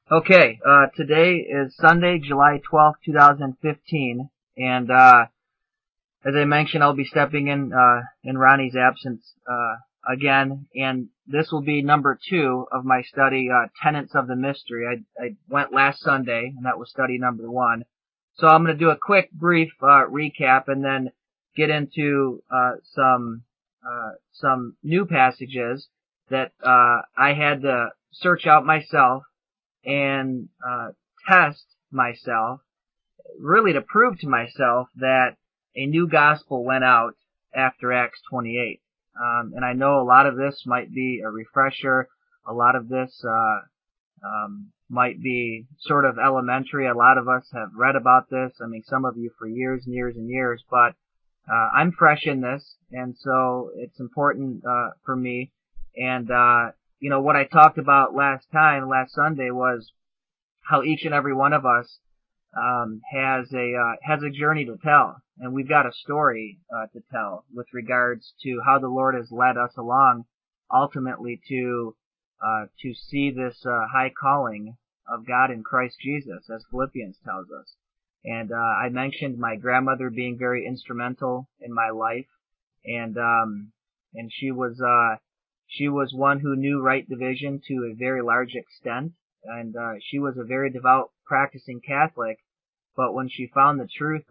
Today is Sunday, July 12th, 2015, and as I mentioned, I'll be stepping in Ronnie's absence again, and this will be number 2 of my study, Tenets of the Mystery. I went last Sunday, and that was study number 1. So I'm going to do a quick, brief recap, and then get into some new passages that I had to search out myself and test myself, really to prove to myself that a new gospel went out after Acts 28. And I know a lot of this might be a refresher. A lot of this might be sort of elementary. A lot of us have read about this. I mean, some of you for years and years and years. But I'm fresh in this, and so it's important for me. And what I talked about last Sunday, was how each and every one of us has a journey to tell, and we've got a story to tell with regards to how the Lord has led us along, ultimately to see this high calling of God in Christ Jesus, as Philippians tells us. And I mentioned my grandmother being very instrumental in my life, and she was one who knew right division to a very large extent, and she was a very devout practicing Catholic. But when she found the truth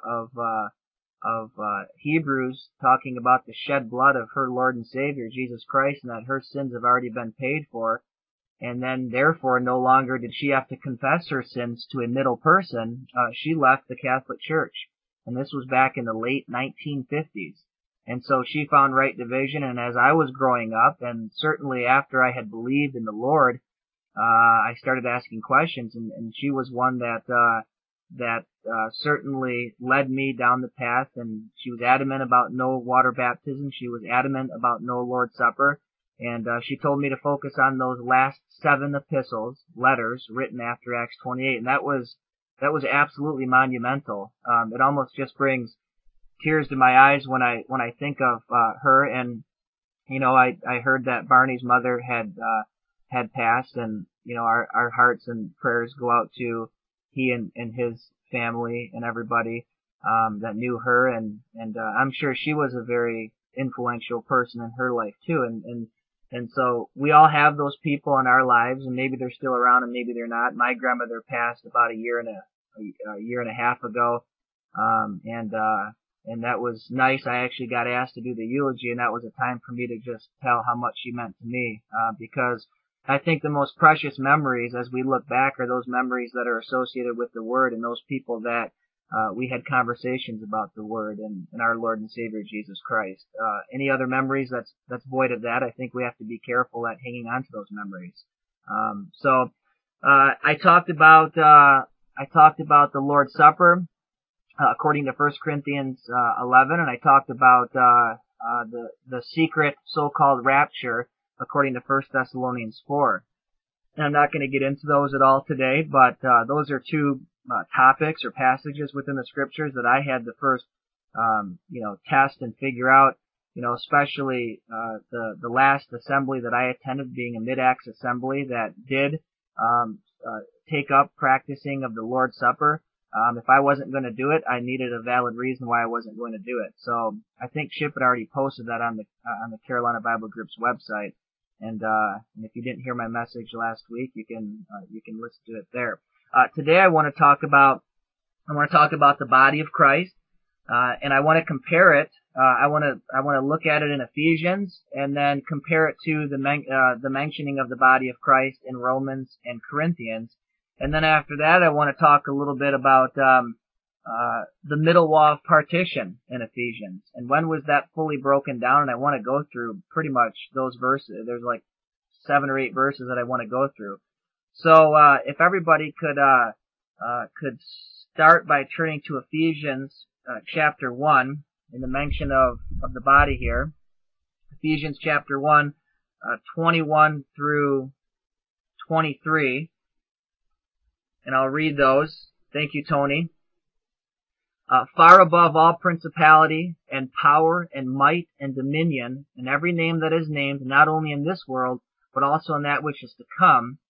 of Hebrews, talking about the shed blood of her Lord and Savior Jesus Christ, and that her sins have already been paid for, and then therefore no longer did she have to confess her sins to a middle person, she left the Catholic Church. And this was back in the late 1950s. And so she found right division, and as I was growing up, and certainly after I had believed in the Lord, I started asking questions, and she was one that certainly led me down the path, and she was adamant about no water baptism. She was adamant about no Lord's Supper, and she told me to focus on those last 7 letters written after Acts 28, and that was absolutely monumental. It almost just brings tears to my eyes when I think of her. And I heard that Barney's mother had passed, and our hearts and prayers go out to he and his family and everybody that knew her, and I'm sure she was a very influential person in her life too. And so we all have those people in our lives, and maybe they're still around and maybe they're not. My grandmother passed about a year and a half ago, and that was nice. I actually got asked to do the eulogy, and that was a time for me to just tell how much she meant to me, because I think the most precious memories as we look back are those memories that are associated with the Word and those people that we had conversations about the Word and our Lord and Savior Jesus Christ. Any other memories that's void of that, I think we have to be careful at hanging on to those memories. So I talked about the Lord's Supper according to 1 Corinthians 11, and I talked about the secret so-called rapture according to 1 Thessalonians 4. And I'm not going to get into those at all today, but those are 2 topics or passages within the scriptures that I had to first test and figure out, especially the last assembly that I attended, being a Mid-Acts assembly that did take up practicing of the Lord's Supper. If I wasn't going to do it, I needed a valid reason why I wasn't going to do it. So I think Chip had already posted that on the Carolina Bible Group's website. And if you didn't hear my message last week, you can listen to it there. Today I want to talk about the body of Christ, and I want to compare it. I want to look at it in Ephesians, and then compare it to the mentioning of the body of Christ in Romans and Corinthians. And then after that, I want to talk a little bit about the middle wall of partition in Ephesians, and when was that fully broken down. And I want to go through pretty much those verses. There's like 7 or 8 verses that I want to go through. So if everybody could start by turning to Ephesians chapter 1 in the mention of the body here. Ephesians chapter 1, 21 through 23. And I'll read those. Thank you, Tony. Far above all principality and power and might and dominion and every name that is named, not only in this world, but also in that which is to come,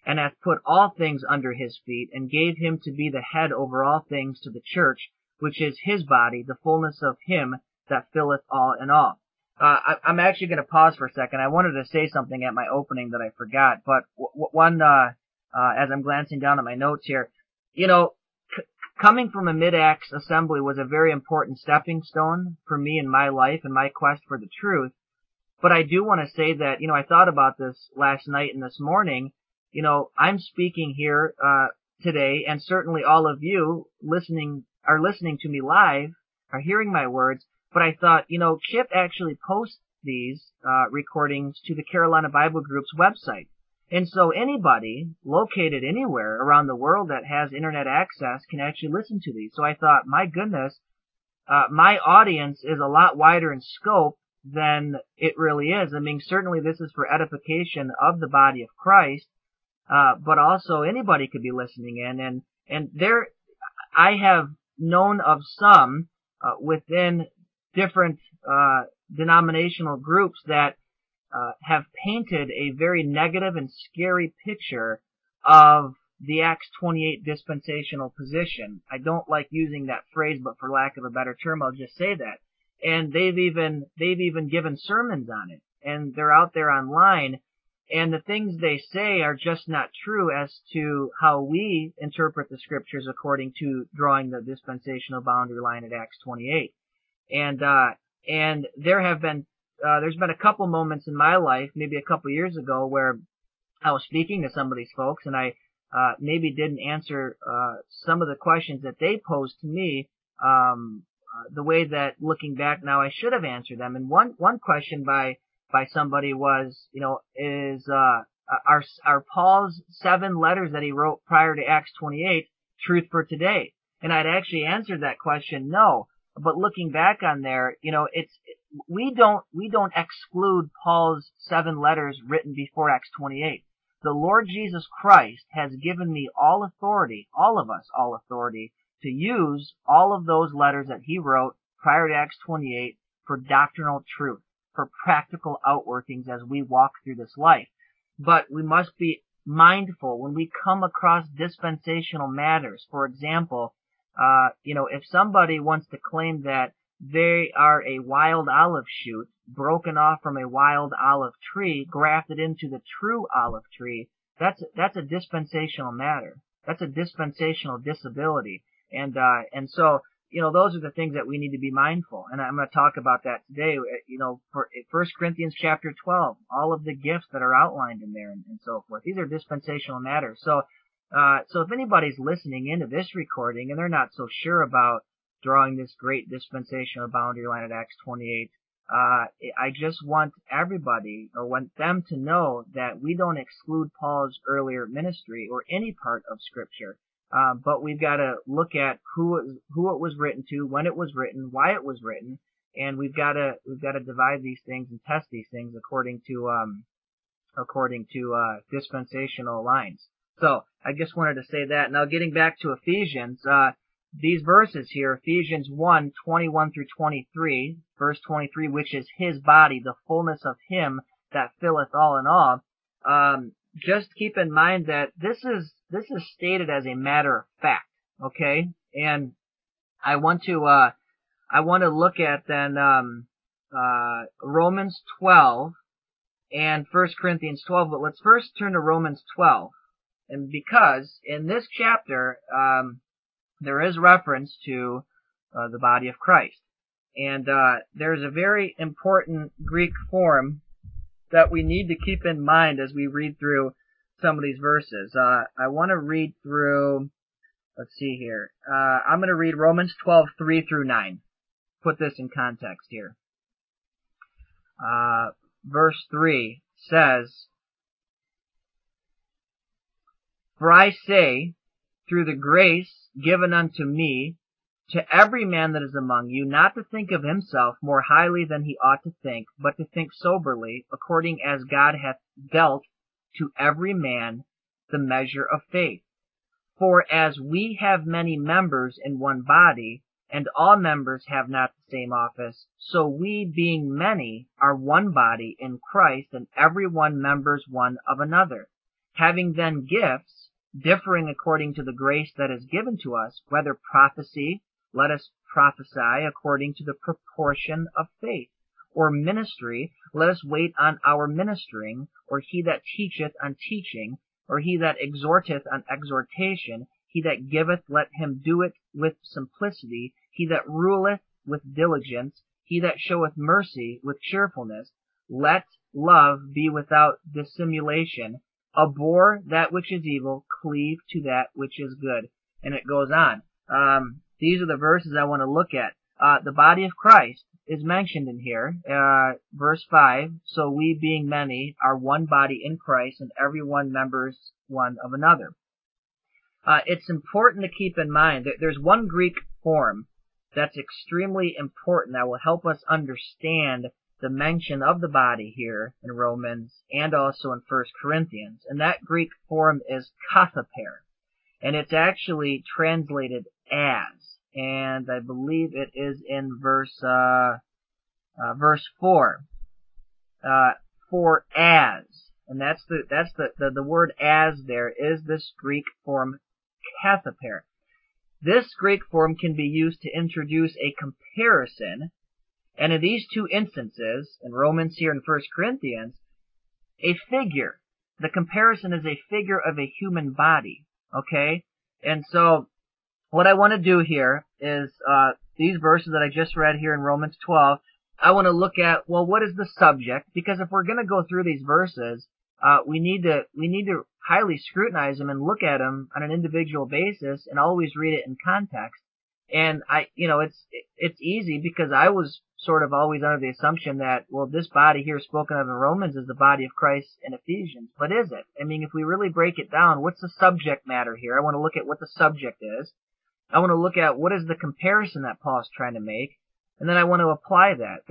and hath put all things under his feet, and gave him to be the head over all things to the church, which is his body, the fullness of him that filleth all in all. I'm actually going to pause for a second. I wanted to say something at my opening that I forgot, but as I'm glancing down at my notes here, coming from a mid-Acts assembly was a very important stepping stone for me in my life and my quest for the truth. But I do want to say that, I thought about this last night and this morning. I'm speaking here, today, and certainly all of you are listening to me live, are hearing my words. But I thought, Chip actually posts these, recordings to the Carolina Bible Group's website. And so anybody located anywhere around the world that has internet access can actually listen to these. So I thought, my goodness, my audience is a lot wider in scope than it really is. I mean, certainly this is for edification of the body of Christ, but also anybody could be listening in. And there, I have known of some, within different, denominational groups that, have painted a very negative and scary picture of the Acts 28 dispensational position. I don't like using that phrase, but for lack of a better term, I'll just say that. And they've even given sermons on it, and they're out there online, and the things they say are just not true as to how we interpret the scriptures according to drawing the dispensational boundary line at Acts 28. And there's been a couple moments in my life, maybe a couple years ago, where I was speaking to some of these folks, and I maybe didn't answer some of the questions that they posed to me the way that, looking back now, I should have answered them. And one question by somebody was, are Paul's 7 letters that he wrote prior to Acts 28 truth for today? And I'd actually answered that question, no. But looking back on there, we don't exclude Paul's 7 letters written before Acts 28. The Lord Jesus Christ has given me all authority, all of us all authority, to use all of those letters that he wrote prior to Acts 28 for doctrinal truth, for practical outworkings as we walk through this life. But we must be mindful when we come across dispensational matters. For example, if somebody wants to claim that they are a wild olive shoot broken off from a wild olive tree, grafted into the true olive tree, that's a dispensational matter. That's a dispensational disability. And so, those are the things that we need to be mindful. And I'm going to talk about that today, for 1 Corinthians chapter 12, all of the gifts that are outlined in there and so forth. These are dispensational matters. So if anybody's listening into this recording and they're not so sure about drawing this great dispensational boundary line at Acts 28, I just want them to know that we don't exclude Paul's earlier ministry or any part of Scripture. But we've got to look at who it was written to, when it was written, why it was written, and we've got to divide these things and test these things according to dispensational lines. So I just wanted to say that. Now, getting back to Ephesians, these verses here, Ephesians 1:21 through 23, verse 23, which is his body, the fullness of him that filleth all in all. Just keep in mind that this is stated as a matter of fact, okay? And I want to look at then Romans 12 and 1 Corinthians 12, but let's first turn to Romans 12. And because in this chapter there is reference to the body of Christ, and there's a very important Greek form that we need to keep in mind as we read through some of these verses. I want to read through, let's see here. I'm going to read Romans 12:3 through 9. Put this in context here. Verse 3 says, "For I say, through the grace given unto me, to every man that is among you, not to think of himself more highly than he ought to think, but to think soberly, according as God hath dealt to every man the measure of faith. For as we have many members in one body, and all members have not the same office, so we, being many, are one body in Christ, and every one members one of another. having then gifts, differing according to the grace that is given to us, whether prophecy, let us prophesy according to the proportion of faith, or ministry, let us wait on our ministering, or he that teacheth on teaching, or he that exhorteth on exhortation, he that giveth, let him do it with simplicity, he that ruleth with diligence, he that showeth mercy with cheerfulness. Let love be without dissimulation. Abhor that which is evil, cleave to that which is good. And it goes on. These are the verses I want to look at. The body of Christ is mentioned in here. Verse 5, so we being many are one body in Christ, and every one members one of another. It's important to keep in mind that there's one Greek form that's extremely important that will help us understand the mention of the body here in Romans and also in 1 Corinthians. And that Greek form is kathaper. And it's actually translated as. And I believe it is in verse 4. For as. And that's the word as there is this Greek form kathaper. This Greek form can be used to introduce a comparison, and in these two instances, in Romans here and 1 Corinthians, a figure. The comparison is a figure of a human body, okay? And so, what I want to do here is, these verses that I just read here in Romans 12, I want to look at, well, what is the subject? Because if we're going to go through these verses, we need to highly scrutinize them and look at them on an individual basis and always read it in context. And it's easy because I was sort of always under the assumption that, well, this body here spoken of in Romans is the body of Christ in Ephesians. But is it? I mean, if we really break it down, what's the subject matter here? I want to look at what the subject is. I want to look at what is the comparison that Paul's trying to make. And then I want to apply that.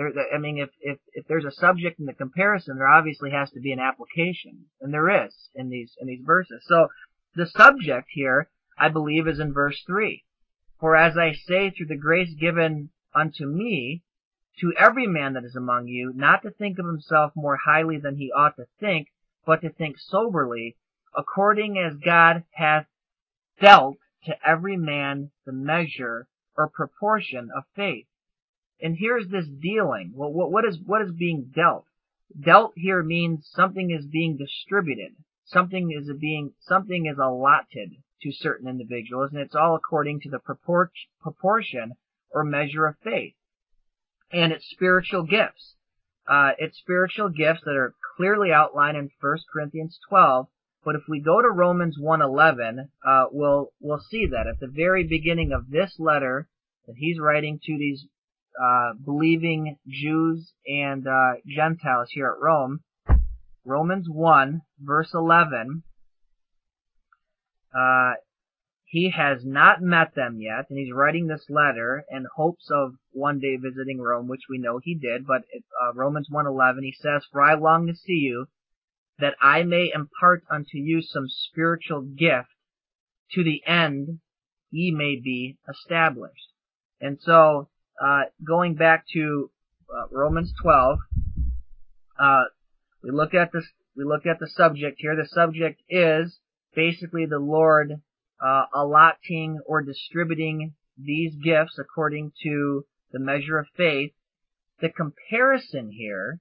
If there's a subject in the comparison, there obviously has to be an application. And there is in these verses. So the subject here, I believe, is in verse 3. For as I say, through the grace given unto me, to every man that is among you, not to think of himself more highly than he ought to think, but to think soberly, according as God hath dealt to every man the measure or proportion of faith. And here's this dealing. Well, what is being dealt? Dealt here means something is being distributed. Something is allotted to certain individuals, and it's all according to the proportion or measure of faith. And it's spiritual gifts. It's spiritual gifts that are clearly outlined in 1 Corinthians 12. But if we go to Romans 1:11, we'll see that at the very beginning of this letter that he's writing to these believing Jews and Gentiles here at Rome, Romans 1, verse 11, he has not met them yet, and he's writing this letter in hopes of one day visiting Rome, which we know he did, but Romans 1:11, he says, For I long to see you, that I may impart unto you some spiritual gift, to the end ye may be established. And so, going back to Romans 12, we look at the subject here. The subject is basically the Lord allotting or distributing these gifts according to the measure of faith. The comparison here,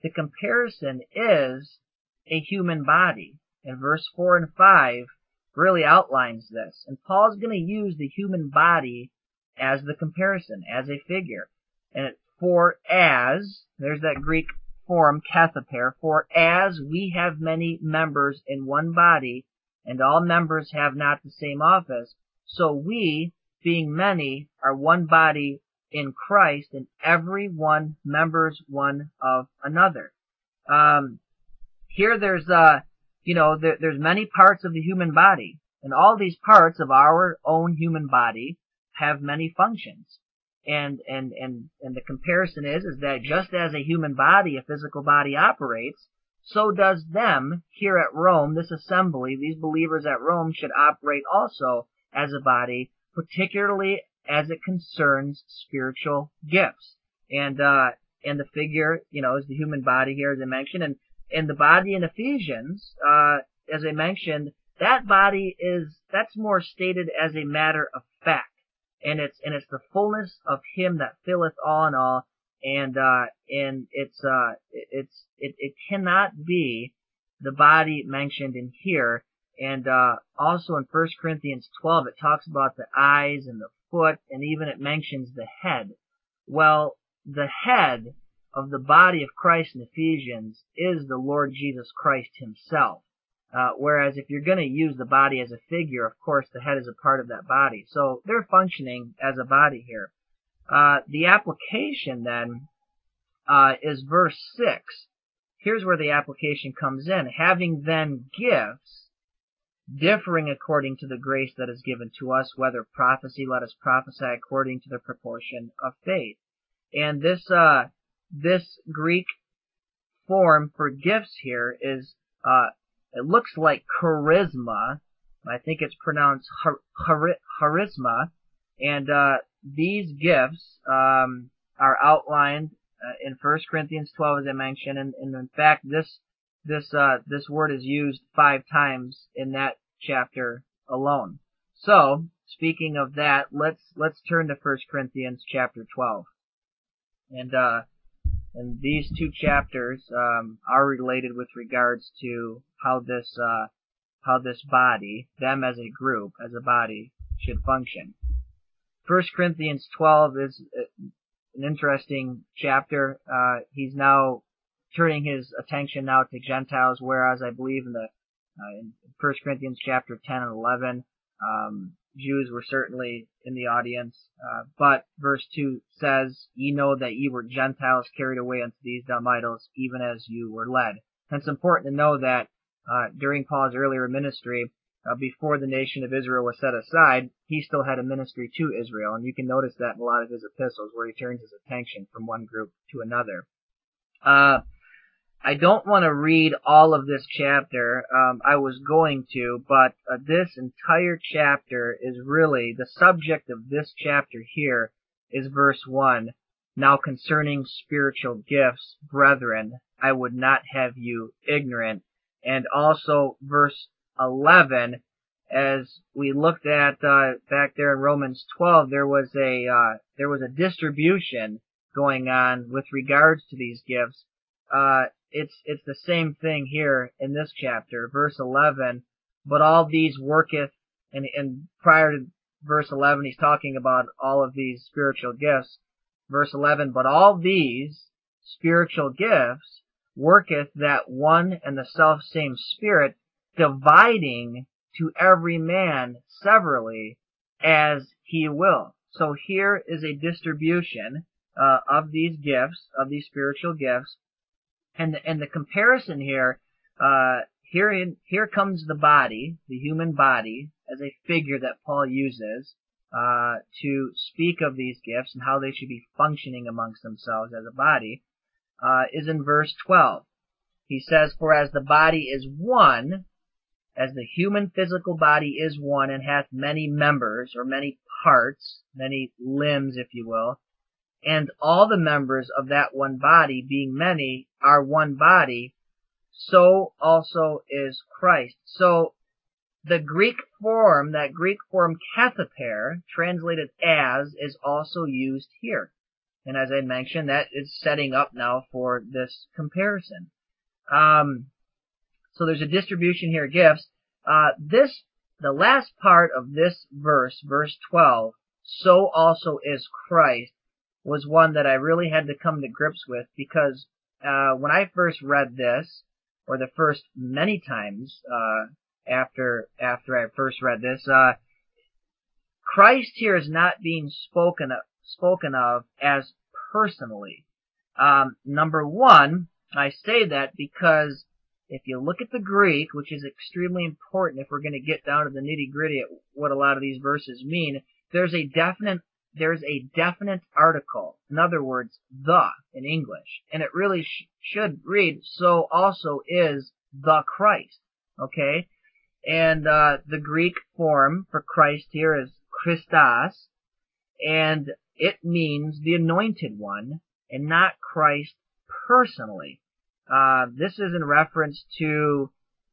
is a human body. And verse 4 and 5 really outlines this. And Paul's going to use the human body as the comparison, as a figure. And for as, there's that Greek form, kathaper, for as we have many members in one body, and all members have not the same office, so we, being many, are one body in Christ, and every one members one of another. Here there's many parts of the human body, and all these parts of our own human body have many functions. And the comparison is that just as a human body, a physical body operates, so does them here at Rome, this assembly, these believers at Rome should operate also as a body, particularly as it concerns spiritual gifts. And the figure, is the human body here, as I mentioned, and the body in Ephesians, as I mentioned, that body that's more stated as a matter of fact. And it's the fullness of him that filleth all in all. And it cannot be the body mentioned in here. And, also in 1 Corinthians 12, it talks about the eyes and the foot, and even it mentions the head. Well, the head of the body of Christ in Ephesians is the Lord Jesus Christ himself. Whereas if you're going to use the body as a figure, of course, the head is a part of that body. So they're functioning as a body here. The application then is verse 6. Here's where the application comes in. Having then gifts differing according to the grace that is given to us, whether prophecy, let us prophesy according to the proportion of faith. And this Greek form for gifts here is, it looks like charisma. I think it's pronounced charisma. And these gifts are outlined in 1 Corinthians 12, as I mentioned. And in fact, this word is used 5 times in that chapter alone. So, speaking of that, let's turn to 1 Corinthians chapter 12. And these 2 chapters are related with regards to how this body, them as a group, as a body, should function. 1 Corinthians 12 is an interesting chapter. He's now turning his attention now to Gentiles, whereas I believe in 1 Corinthians chapter 10 and 11, Jews were certainly in the audience. But verse 2 says, Ye know that ye were Gentiles carried away unto these dumb idols, even as you were led. And it's important to know that during Paul's earlier ministry, before the nation of Israel was set aside, he still had a ministry to Israel. And you can notice that in a lot of his epistles where he turns his attention from one group to another. I don't want to read all of this chapter. I was going to, but this entire chapter is really, the subject of this chapter here is verse 1. Now concerning spiritual gifts, brethren, I would not have you ignorant. And also verse 11, as we looked at back there in Romans 12, there was a distribution going on with regards to these gifts. It's the same thing here in this chapter, verse 11. But all these worketh, and prior to verse 11, he's talking about all of these spiritual gifts. Verse 11, but all these spiritual gifts worketh that one and the self same Spirit, dividing to every man severally as he will. So here is a distribution of these gifts, of these spiritual gifts. And the comparison here, here comes the body, the human body, as a figure that Paul uses to speak of these gifts and how they should be functioning amongst themselves as a body, is in verse 12. He says, For as the body is one, as the human physical body is one and hath many members, or many parts, many limbs, if you will, and all the members of that one body, being many, are one body, so also is Christ. So the Greek form, that Greek form kathaper, translated as, is also used here. And as I mentioned, that is setting up now for this comparison. So there's a distribution here of gifts. The last part of this verse, verse 12, so also is Christ, was one that I really had to come to grips with, because when I first read this, or the first many times after I first read this, Christ here is not being spoken of as personally. Number one, I say that because if you look at the Greek, which is extremely important if we're going to get down to the nitty-gritty at what a lot of these verses mean, there's a definite article. In other words, the in English. And it really should read, so also is the Christ. Okay? And the Greek form for Christ here is Christos, and it means the anointed one, and not Christ personally. This is in reference to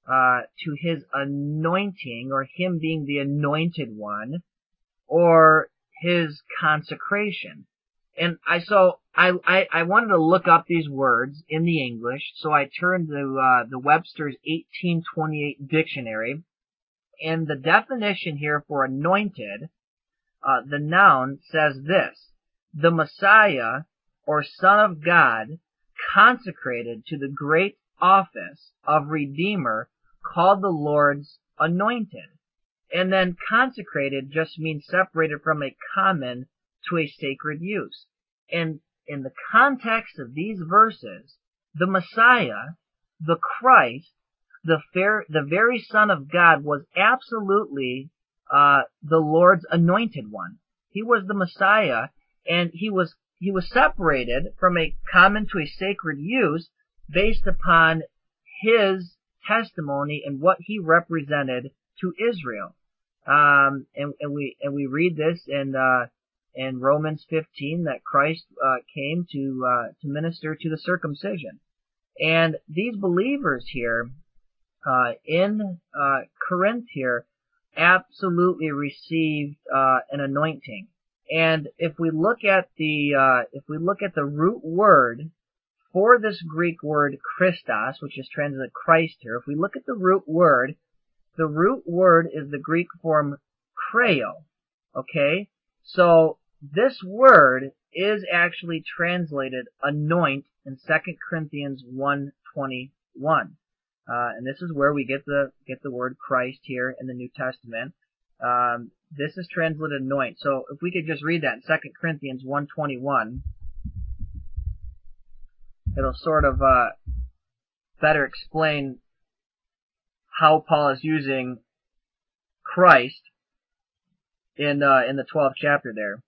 to his anointing, or him being the anointed one, or his consecration. And I wanted to look up these words in the English, so I turned to the Webster's 1828 dictionary, and the definition here for anointed, the noun says this: the Messiah, or Son of God, consecrated to the great office of Redeemer, called the Lord's anointed. And then consecrated just means separated from a common to a sacred use. And in the context of these verses, the Messiah, the Christ, the very Son of God, was absolutely the Lord's anointed one. He was the Messiah, and he was separated from a common to a sacred use based upon his testimony and what he represented to Israel. And we read this in Romans 15, that Christ came to minister to the circumcision. And these believers here in Corinth here absolutely received an anointing. And if we look at the root word for this Greek word Christos, which is translated Christ here, if we look at the root word is the Greek form kreo. Okay? So this word is actually translated anoint in 2 Corinthians 1:21. And this is where we get the word Christ here in the New Testament. This is translated anoint. So if we could just read that in 2 Corinthians 1:21, it'll sort of better explain how Paul is using Christ in the 12th chapter there.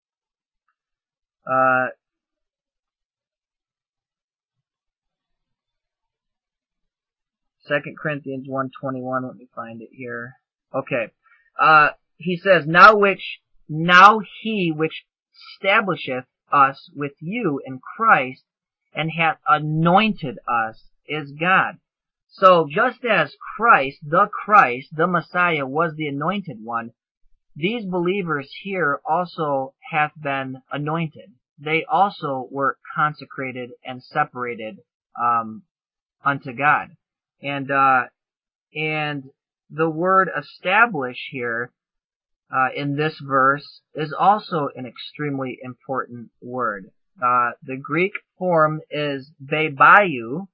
2 Corinthians 1:21, let me find it here. Okay. He says, Now he which establisheth us with you in Christ, and hath anointed us, is God. So just as Christ, the Messiah, was the anointed one, these believers here also have been anointed. They also were consecrated and separated unto God. And the word establish here in this verse is also an extremely important word. The Greek form is bebaiou,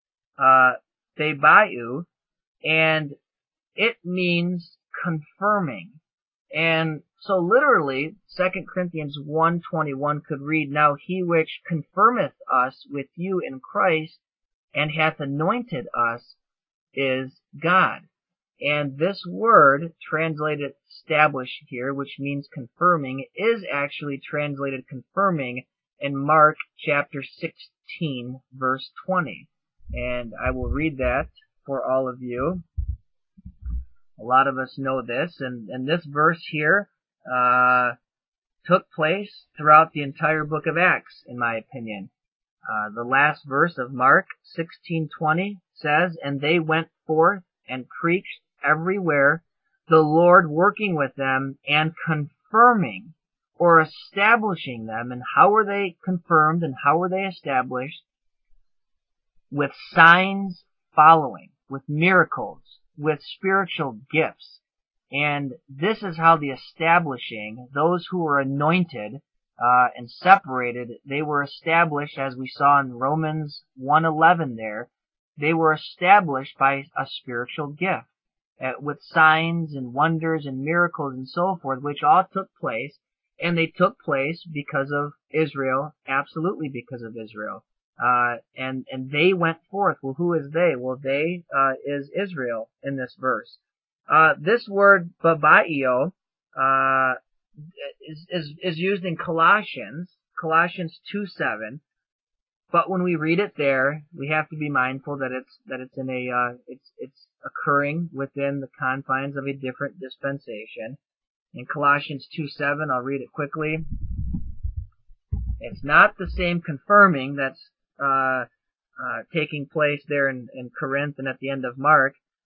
and it means confirming. And so literally, 2 Corinthians 1:21 could read, Now he which confirmeth us with you in Christ, and hath anointed us, is God. And this word, translated establish here, which means confirming, is actually translated confirming in Mark chapter 16, verse 20. And I will read that for all of you. A lot of us know this, and this verse here took place throughout the entire book of Acts, in my opinion. The last verse of Mark 16:20 says, And they went forth and preached everywhere, the Lord working with them and confirming or establishing them. And how were they confirmed and how were they established? With signs following, with miracles, with spiritual gifts. And this is how the establishing, those who were anointed and separated, they were established, as we saw in Romans 1:11 there, they were established by a spiritual gift, with signs and wonders and miracles and so forth, which all took place, and they took place because of Israel, absolutely because of Israel. And they went forth. Well, who is they? Well, they is Israel in this verse. This word babaio is used in Colossians 2:7. But when we read it there, we have to be mindful that it's in it's occurring within the confines of a different dispensation. In Colossians 2:7, I'll read it quickly. It's not the same confirming that's taking place there in Corinth and at the end of Mark.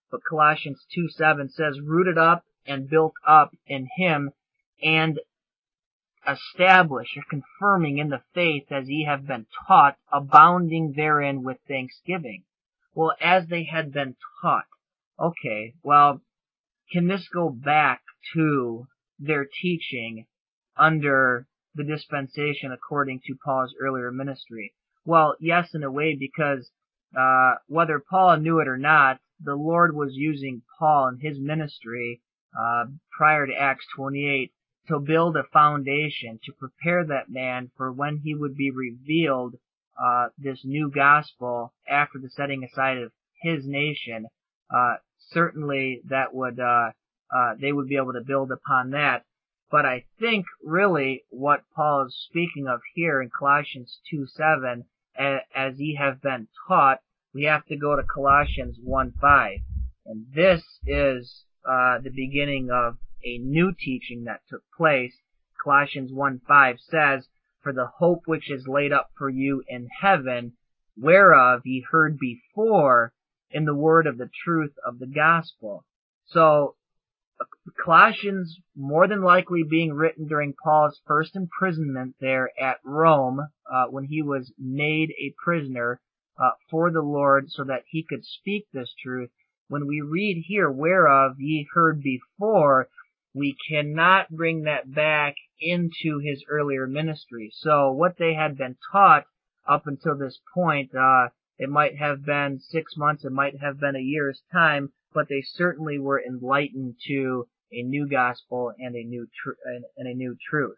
but Colossians 2:7 says, rooted up and built up in him, and established or confirming in the faith as ye have been taught, abounding therein with thanksgiving. Well, as they had been taught. Okay, well, can this go back to their teaching under the dispensation according to Paul's earlier ministry? Well, yes, in a way, because whether Paul knew it or not, the Lord was using Paul in his ministry prior to Acts 28 to build a foundation, to prepare that man for when he would be revealed this new gospel after the setting aside of his nation. Certainly that would they would be able to build upon that. But I think really what Paul is speaking of here in Colossians 2:7, as ye have been taught, we have to go to Colossians 1:5. And this is the beginning of a new teaching that took place. Colossians 1:5 says, for the hope which is laid up for you in heaven, whereof ye heard before in the word of the truth of the gospel. So, Colossians more than likely being written during Paul's first imprisonment there at Rome, when he was made a prisoner for the Lord so that he could speak this truth. When we read here, whereof ye heard before, we cannot bring that back into his earlier ministry. So what they had been taught up until this point, it might have been 6 months, it might have been a year's time, but they certainly were enlightened to a new gospel and a new truth.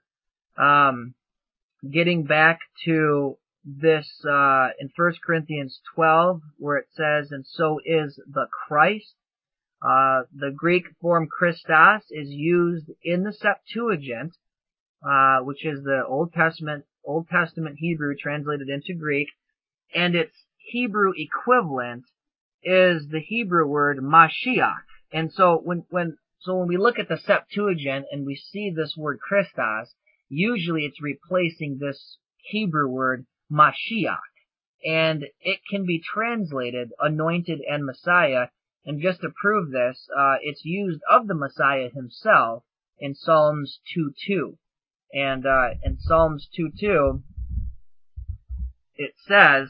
Getting back to this in 1 Corinthians 12, where it says, and so is the Christ. The Greek form Christos is used in the Septuagint, which is the Old Testament Hebrew translated into Greek, and its Hebrew equivalent is the Hebrew word Mashiach. And so when we look at the Septuagint and we see this word Christos, usually it's replacing this Hebrew word Mashiach. And it can be translated anointed and Messiah. And just to prove this, it's used of the Messiah himself in Psalms 2:2. And in Psalms 2:2, it says,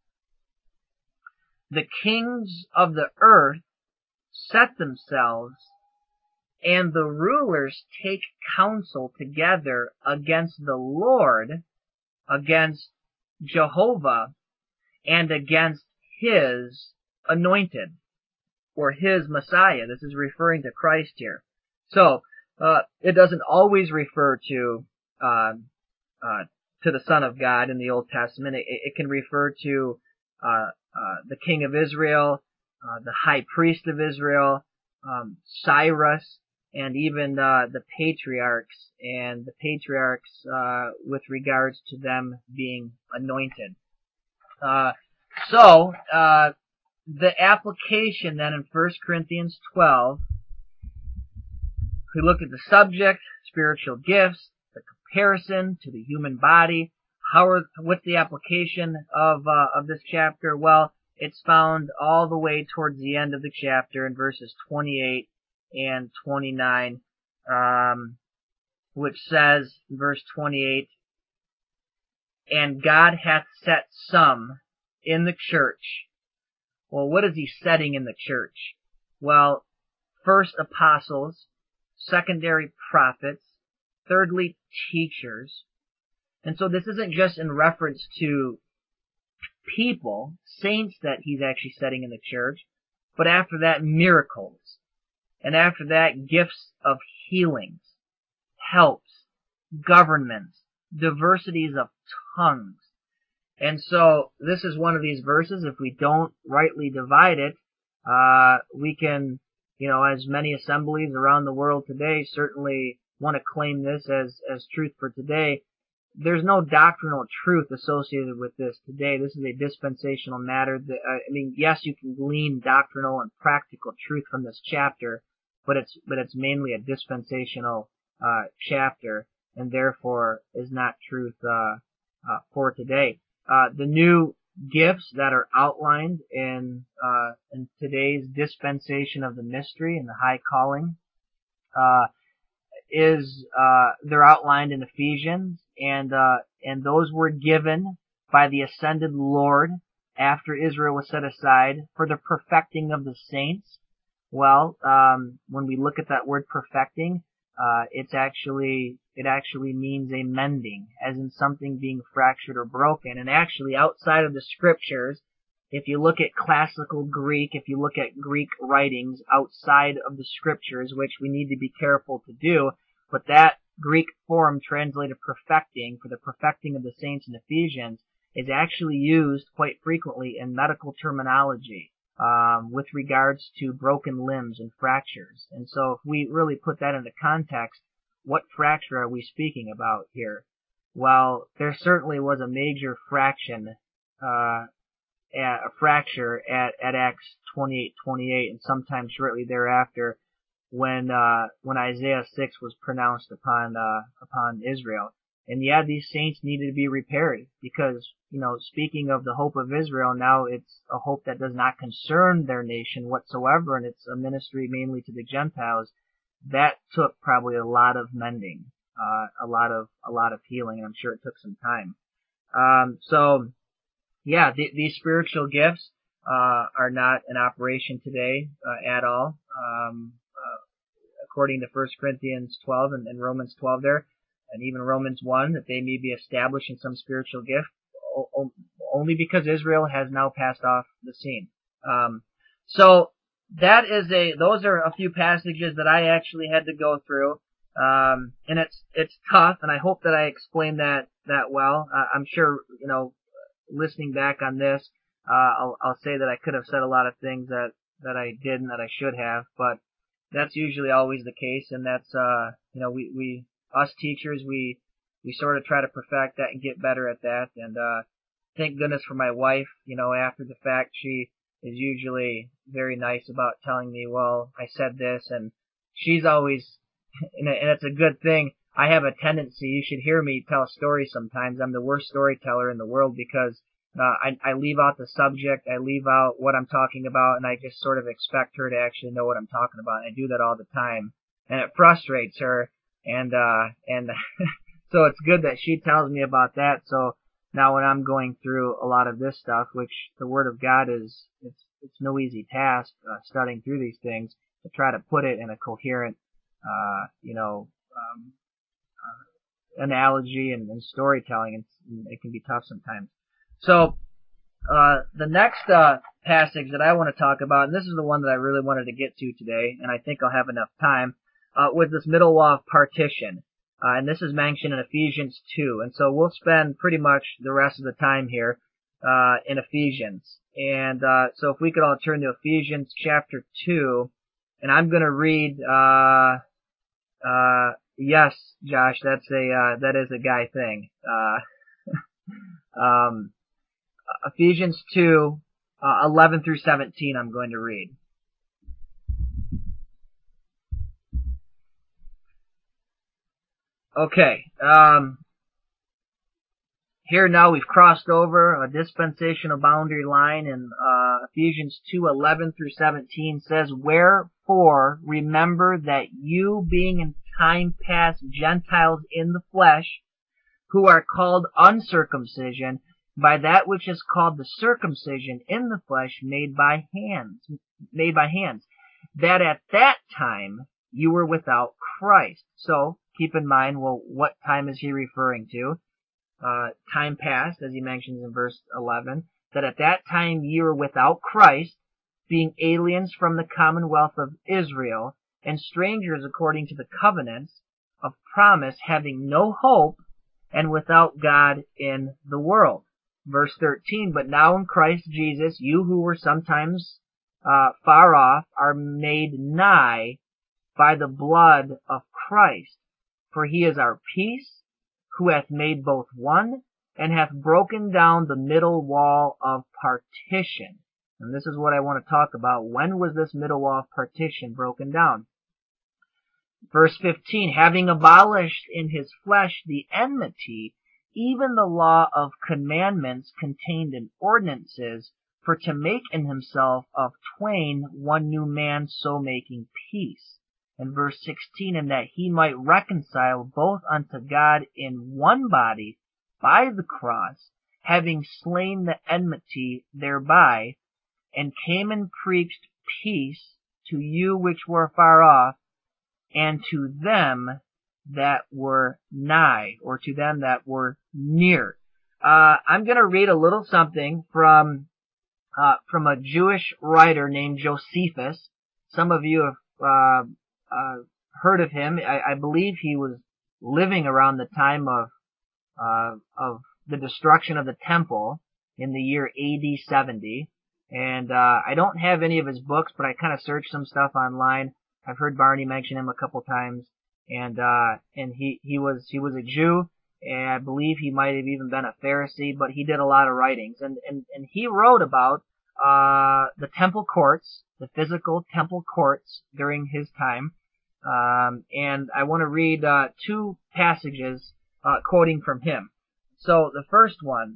the kings of the earth set themselves, and the rulers take counsel together against the Lord, against Jehovah, and against his anointed, or his Messiah. This is referring to Christ here. So, it doesn't always refer to the Son of God in the Old Testament. It can refer to the King of Israel, the High Priest of Israel, Cyrus, and even the patriarchs, with regards to them being anointed. So the application then in 1 Corinthians 12, we look at the subject, spiritual gifts, the comparison to the human body. What's the application of this chapter? Well, it's found all the way towards the end of the chapter in verses 28 and 29, which says, verse 28, and God hath set some in the church. Well, what is he setting in the church? Well, first apostles, secondary prophets, thirdly teachers. And so this isn't just in reference to people, saints that he's actually setting in the church, but after that, miracles. And after that, gifts of healings, helps, governments, diversities of tongues. And so this is one of these verses, if we don't rightly divide it, we can, as many assemblies around the world today certainly want to claim this as truth for today. There's no doctrinal truth associated with this today. This is a dispensational matter. Yes, you can glean doctrinal and practical truth from this chapter, but it's mainly a dispensational chapter, and therefore is not truth for today. The gifts that are outlined in today's dispensation of the mystery and the high calling, they're outlined in Ephesians, and those were given by the ascended Lord after Israel was set aside for the perfecting of the saints. Well, when we look at that word perfecting, it actually means a mending, as in something being fractured or broken. And actually, outside of the scriptures, if you look at classical Greek, if you look at Greek writings outside of the scriptures, which we need to be careful to do, but that Greek form translated perfecting, for the perfecting of the saints in Ephesians, is actually used quite frequently in medical terminology with regards to broken limbs and fractures. And so if we really put that into context, what fracture are we speaking about here? Well, there certainly was a major fracture at Acts 28:28, and sometime shortly thereafter, when Isaiah 6 was pronounced upon Israel. And yeah, these saints needed to be repaired because, speaking of the hope of Israel, now it's a hope that does not concern their nation whatsoever, and it's a ministry mainly to the Gentiles. That took probably a lot of mending, a lot of healing, and I'm sure it took some time. Yeah, these spiritual gifts are not in operation today at all. According to 1 Corinthians 12 and Romans 12 there, and even Romans 1, that they may be established in some spiritual gift, only because Israel has now passed off the scene. So those are a few passages that I actually had to go through, and it's tough, and I hope that I explained that well. I'm sure, listening back on this, I'll say that I could have said a lot of things that I didn't, that I should have, but that's usually always the case, and that's, we us teachers, we sort of try to perfect that and get better at that, and thank goodness for my wife, after the fact, she is usually very nice about telling me, well, I said this, and she's always, and it's a good thing. I have a tendency, you should hear me tell stories sometimes. I'm the worst storyteller in the world because I leave out the subject, I leave out what I'm talking about, and I just sort of expect her to actually know what I'm talking about. And I do that all the time, and it frustrates her. And so it's good that she tells me about that. So now when I'm going through a lot of this stuff, which the Word of God is, it's no easy task, studying through these things, to try to put it in a coherent, analogy and storytelling, it can be tough sometimes. So, the next, passage that I want to talk about, and this is the one that I really wanted to get to today, and I think I'll have enough time, was this middle wall of partition. And this is mentioned in Ephesians 2. And so we'll spend pretty much the rest of the time here, in Ephesians. And, so if we could all turn to Ephesians chapter 2, and I'm gonna read, yes, Josh, that is a guy thing. Ephesians 2, 11 through 17 I'm going to read. Okay, here now we've crossed over a dispensational boundary line, and Ephesians 2:11 through 17 says, "Wherefore remember that you, being in time past Gentiles in the flesh, who are called uncircumcision, by that which is called the circumcision in the flesh made by hands, that at that time you were without Christ." So keep in mind, well, what time is he referring to? Time past, as he mentions in verse 11, that at that time you were without Christ, being aliens from the commonwealth of Israel, and strangers according to the covenants of promise, having no hope, and without God in the world. Verse 13, "But now in Christ Jesus, you who were sometimes far off are made nigh by the blood of Christ. For he is our peace, who hath made both one, and hath broken down the middle wall of partition." And this is what I want to talk about. When was this middle wall of partition broken down? Verse 15, "Having abolished in his flesh the enmity, even the law of commandments contained in ordinances, for to make in himself of twain one new man, so making peace. And verse 16, and that he might reconcile both unto God in one body by the cross, having slain the enmity thereby, and came and preached peace to you which were far off, and to them that were nigh, or to them that were near. I'm going to read a little something from a Jewish writer named Josephus. Some of you have heard of him. I believe he was living around the time of the destruction of the temple in the year AD 70. And I don't have any of his books, but I kind of searched some stuff online. I've heard Barney mention him a couple times, and he was a Jew, and I believe he might have even been a Pharisee, but he did a lot of writings, and he wrote about the temple courts, the physical temple courts during his time, and I want to read two passages quoting from him. So the first one,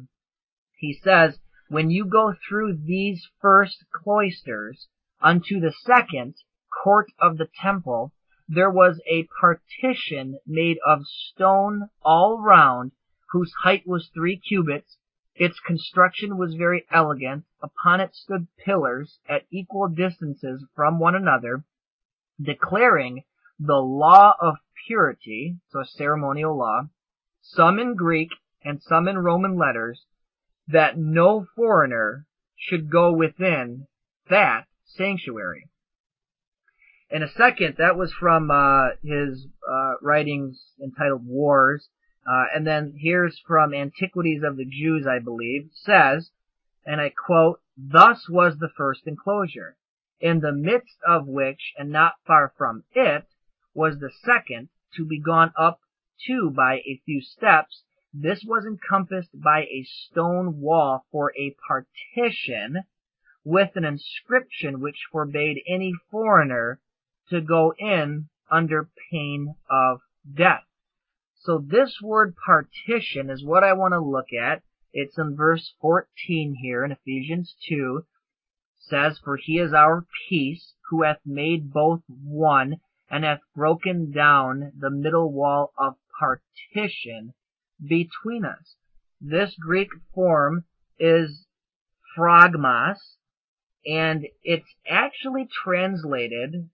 he says, when you go through these first cloisters unto the second court of the temple, there was a partition made of stone all round, whose height was 3 cubits. Its construction was very elegant. Upon it stood pillars at equal distances from one another, declaring the law of purity, so a ceremonial law, some in Greek and some in Roman letters, that no foreigner should go within that sanctuary. And a second, that was from his writings entitled Wars. And then here's from Antiquities of the Jews, I believe, says, and I quote, thus was the first enclosure, in the midst of which, and not far from it, was the second, to be gone up to by a few steps. This was encompassed by a stone wall for a partition, with an inscription which forbade any foreigner to go in under pain of death. So this word partition is what I want to look at. It's in verse 14 here in Ephesians 2. It says, for he is our peace, who hath made both one, and hath broken down the middle wall of partition between us. This Greek form is phragmos, and it's actually translated,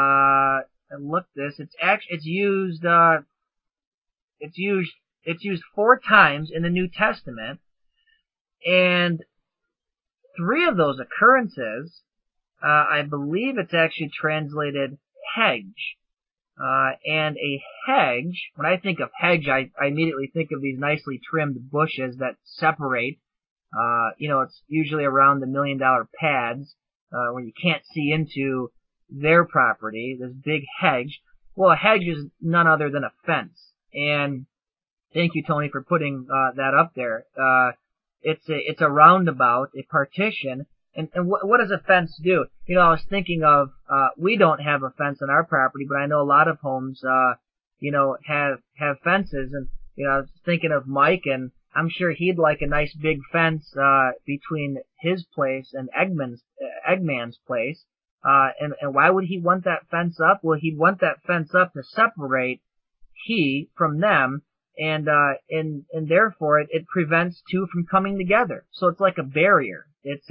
it's used 4 times in the New Testament, and 3 of those occurrences, I believe it's actually translated hedge. And a hedge, when I think of hedge, I immediately think of these nicely trimmed bushes that separate. It's usually around the $1 million pads, where you can't see into their property, this big hedge. Well, a hedge is none other than a fence. And thank you, Tony, for putting that up there. It's a roundabout, a partition. And what does a fence do? I was thinking of, we don't have a fence on our property, but I know a lot of homes, have fences. And, I was thinking of Mike, and I'm sure he'd like a nice big fence, between his place and Eggman's place. And why would he want that fence up? Well, he'd want that fence up to separate he from them. And therefore it prevents two from coming together. So it's like a barrier. It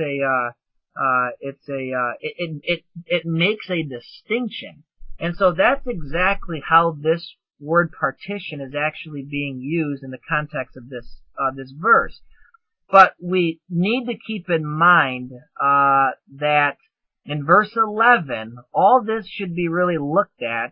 makes a distinction. And so that's exactly how this word partition is actually being used in the context of this verse. But we need to keep in mind, that in verse 11, all this should be really looked at.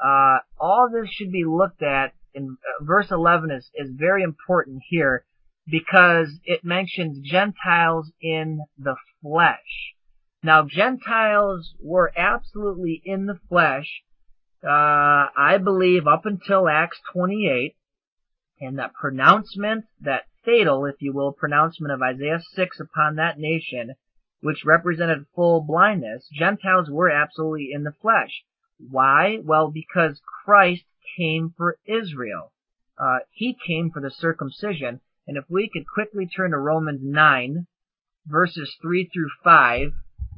In verse 11 is very important here because it mentions Gentiles in the flesh. Now, Gentiles were absolutely in the flesh, I believe, up until Acts 28, and that pronouncement, that fatal, if you will, pronouncement of Isaiah 6 upon that nation, which represented full blindness, Gentiles were absolutely in the flesh. Why? Well, because Christ came for Israel. he came for the circumcision. And if we could quickly turn to Romans 9, verses 3 through 5,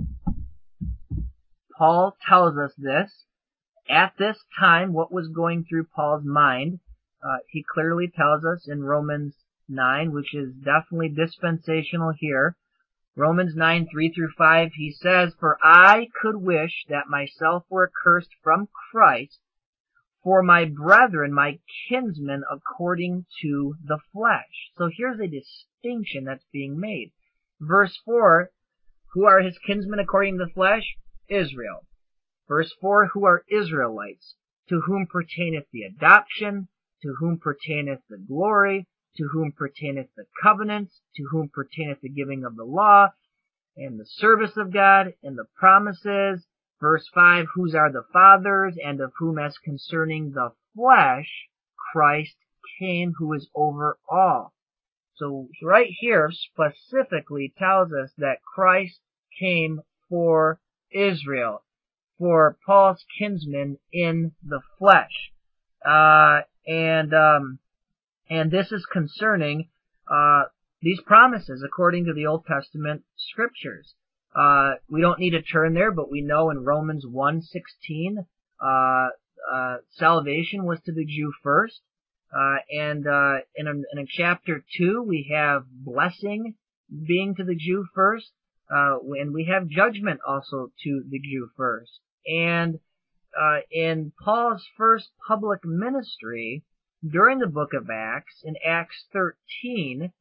Paul tells us this. At this time, what was going through Paul's mind, he clearly tells us in Romans 9, which is definitely dispensational here. Romans 9, 3 through 5, he says, "For I could wish that myself were accursed from Christ for my brethren, my kinsmen, according to the flesh." So here's a distinction that's being made. Verse 4, who are his kinsmen according to the flesh? Israel. Verse 4, who are Israelites? To whom pertaineth the adoption? To whom pertaineth the glory? To whom pertaineth the covenants? To whom pertaineth the giving of the law? And the service of God? And the promises? Verse 5, whose are the fathers? And of whom as concerning the flesh, Christ came, who is over all. So right here specifically tells us that Christ came for Israel, for Paul's kinsmen in the flesh. And this is concerning these promises according to the Old Testament scriptures. We don't need to turn there, but we know in Romans 1:16, salvation was to the Jew first. And in chapter 2, we have blessing being to the Jew first. And we have judgment also to the Jew first. And in Paul's first public ministry, during the book of Acts, in Acts 13,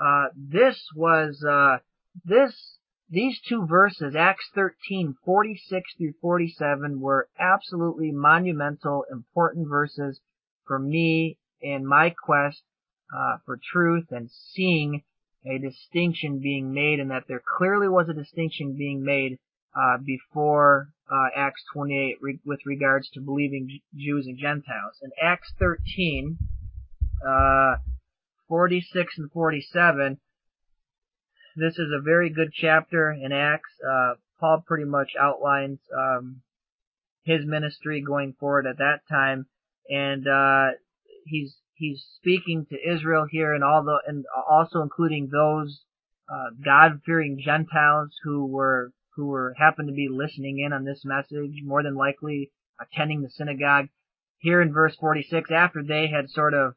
these two verses, Acts 13, 46 through 47, were absolutely monumental, important verses for me in my quest for truth and seeing a distinction being made, and that there clearly was a distinction being made before Acts 28 with regards to believing Jews and Gentiles. In Acts 13, 46 and 47, this is a very good chapter in Acts. Paul pretty much outlines his ministry going forward at that time, and he's speaking to Israel here, and also including those God-fearing Gentiles who happened to be listening in on this message, more than likely attending the synagogue. Here in verse 46, after they had sort of,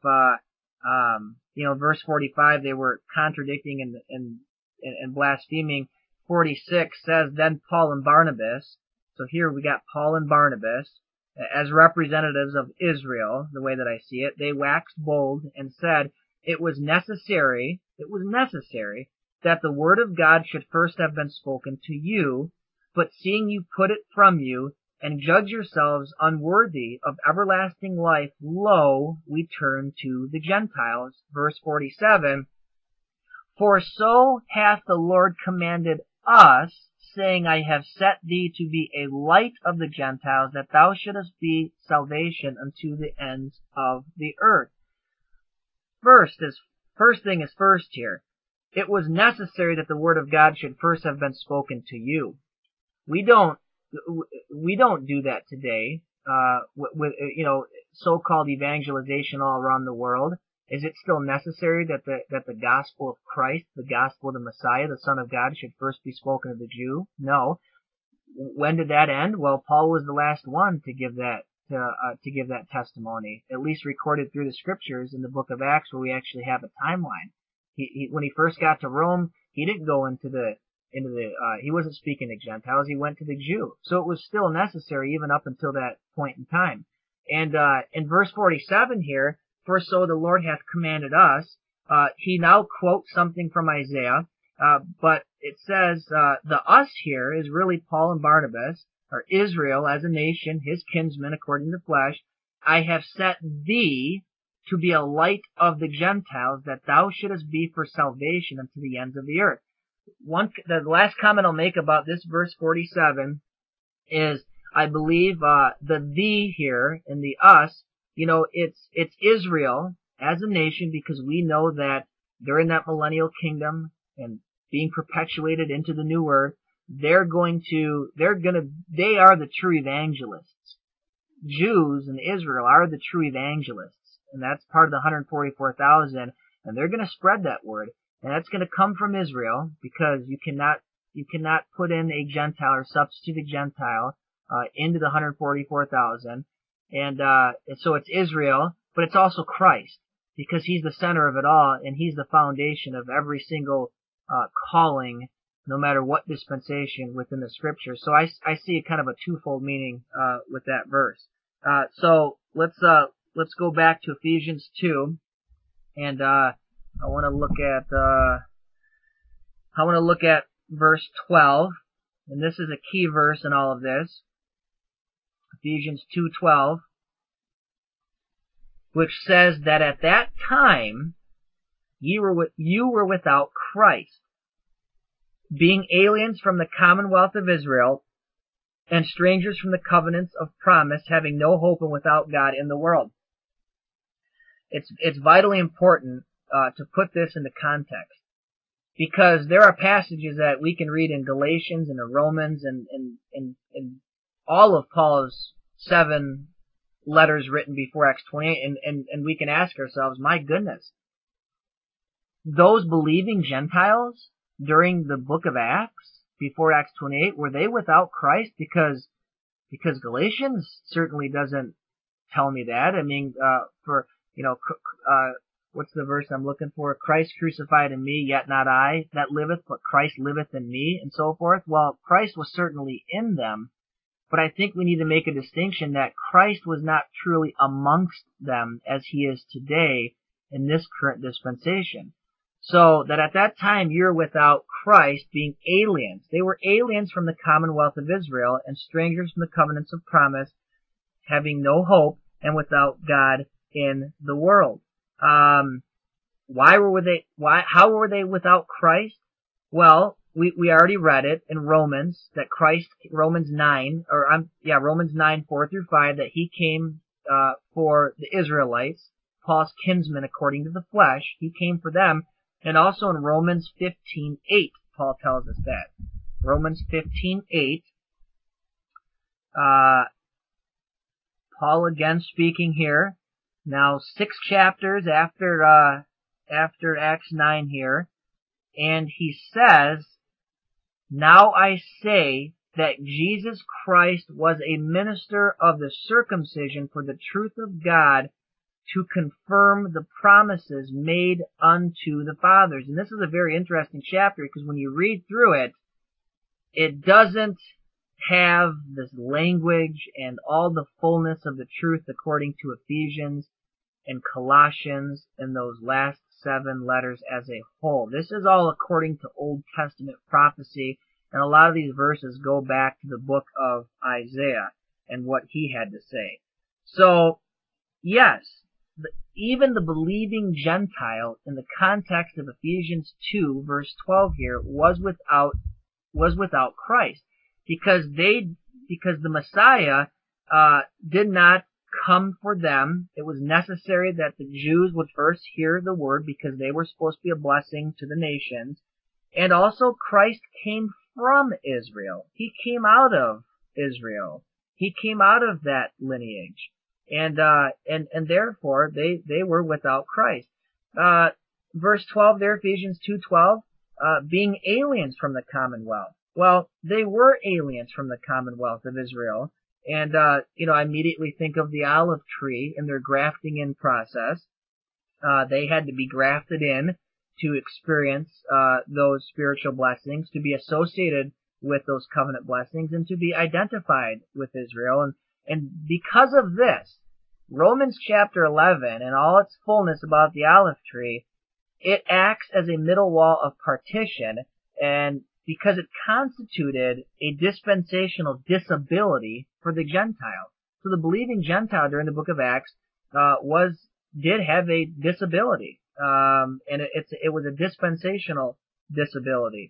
verse 45, they were contradicting and blaspheming. 46 says, "Then Paul and Barnabas," so here we got Paul and Barnabas, as representatives of Israel, the way that I see it, they waxed bold and said, it was necessary that the word of God should first have been spoken to you, but seeing you put it from you, and judge yourselves unworthy of everlasting life, lo, we turn to the Gentiles. Verse 47, "For so hath the Lord commanded us, saying, I have set thee to be a light of the Gentiles, that thou shouldest be salvation unto the ends of the earth." First thing is first here. It was necessary that the word of God should first have been spoken to you. We don't do that today, with so-called evangelization all around the world. Is it still necessary that the gospel of Christ, the gospel of the Messiah, the Son of God, should first be spoken to the Jew? No. When did that end? Well, Paul was the last one to give that testimony, at least recorded through the scriptures in the book of Acts, where we actually have a timeline. When he first got to Rome, he didn't go he wasn't speaking to Gentiles, he went to the Jew. So it was still necessary even up until that point in time. And in verse 47 here, "For so the Lord hath commanded us," he now quotes something from Isaiah, but it says the us here is really Paul and Barnabas, or Israel as a nation, his kinsmen according to the flesh. "I have set thee to be a light of the Gentiles, that thou shouldest be for salvation unto the ends of the earth." The last comment I'll make about this verse 47 is, I believe, the thee here in the us, it's Israel as a nation, because we know that during that millennial kingdom and being perpetuated into the new earth, they are the true evangelists. Jews and Israel are the true evangelists. and that's part of the 144,000, and they're going to spread that word, and that's going to come from Israel, because you cannot put in a Gentile or substitute a Gentile into the 144,000, and so it's Israel, but it's also Christ, because he's the center of it all, and he's the foundation of every single calling, no matter what dispensation within the scripture. So I see kind of a twofold meaning with that verse. So let's go back to Ephesians 2, and I want to look at verse 12, and this is a key verse in all of this. Ephesians 2:12, which says that at that time you were without Christ, being aliens from the commonwealth of Israel and strangers from the covenants of promise, having no hope and without God in the world. It's vitally important to put this into context, because there are passages that we can read in Galatians and in Romans and all of Paul's 7 letters written before Acts 28, and we can ask ourselves, my goodness, those believing Gentiles during the book of Acts, before Acts 28, were they without Christ? Because Galatians certainly doesn't tell me that. I mean, what's the verse I'm looking for? Christ crucified in me, yet not I that liveth, but Christ liveth in me, and so forth. Well, Christ was certainly in them, but I think we need to make a distinction that Christ was not truly amongst them as he is today in this current dispensation. So that at that time you're without Christ, being aliens. They were aliens from the commonwealth of Israel and strangers from the covenants of promise, having no hope and without God in the world. How were they without Christ? Well, we already read it in Romans, that Romans 9, 4-5, that he came, for the Israelites, Paul's kinsmen according to the flesh. He came for them. And also in Romans 15:8, Paul tells us that. Romans 15:8, Paul again speaking here, now 6 chapters after Acts 9 here, and he says, now I say that Jesus Christ was a minister of the circumcision for the truth of God, to confirm the promises made unto the fathers. And this is a very interesting chapter, because when you read through it, it doesn't have this language and all the fullness of the truth according to Ephesians and Colossians and those last 7 letters as a whole. This is all according to Old Testament prophecy, and a lot of these verses go back to the book of Isaiah and what he had to say. So, yes, even the believing Gentile in the context of Ephesians 2 verse 12 here was without Christ, because the Messiah did not come for them. It was necessary that the Jews would first hear the word, because they were supposed to be a blessing to the nations. And also Christ came from Israel. He came out of Israel. He came out of that lineage. And therefore they were without Christ. Verse 12 there, Ephesians 2:12, being aliens from the commonwealth. Well, they were aliens from the commonwealth of Israel. And, I immediately think of the olive tree and their grafting in process. They had to be grafted in to experience, those spiritual blessings, to be associated with those covenant blessings, and to be identified with Israel. And because of this, Romans chapter 11 and all its fullness about the olive tree, it acts as a middle wall of partition, and because it constituted a dispensational disability for the Gentile. So the believing Gentile during the book of Acts did have a disability, and it was a dispensational disability.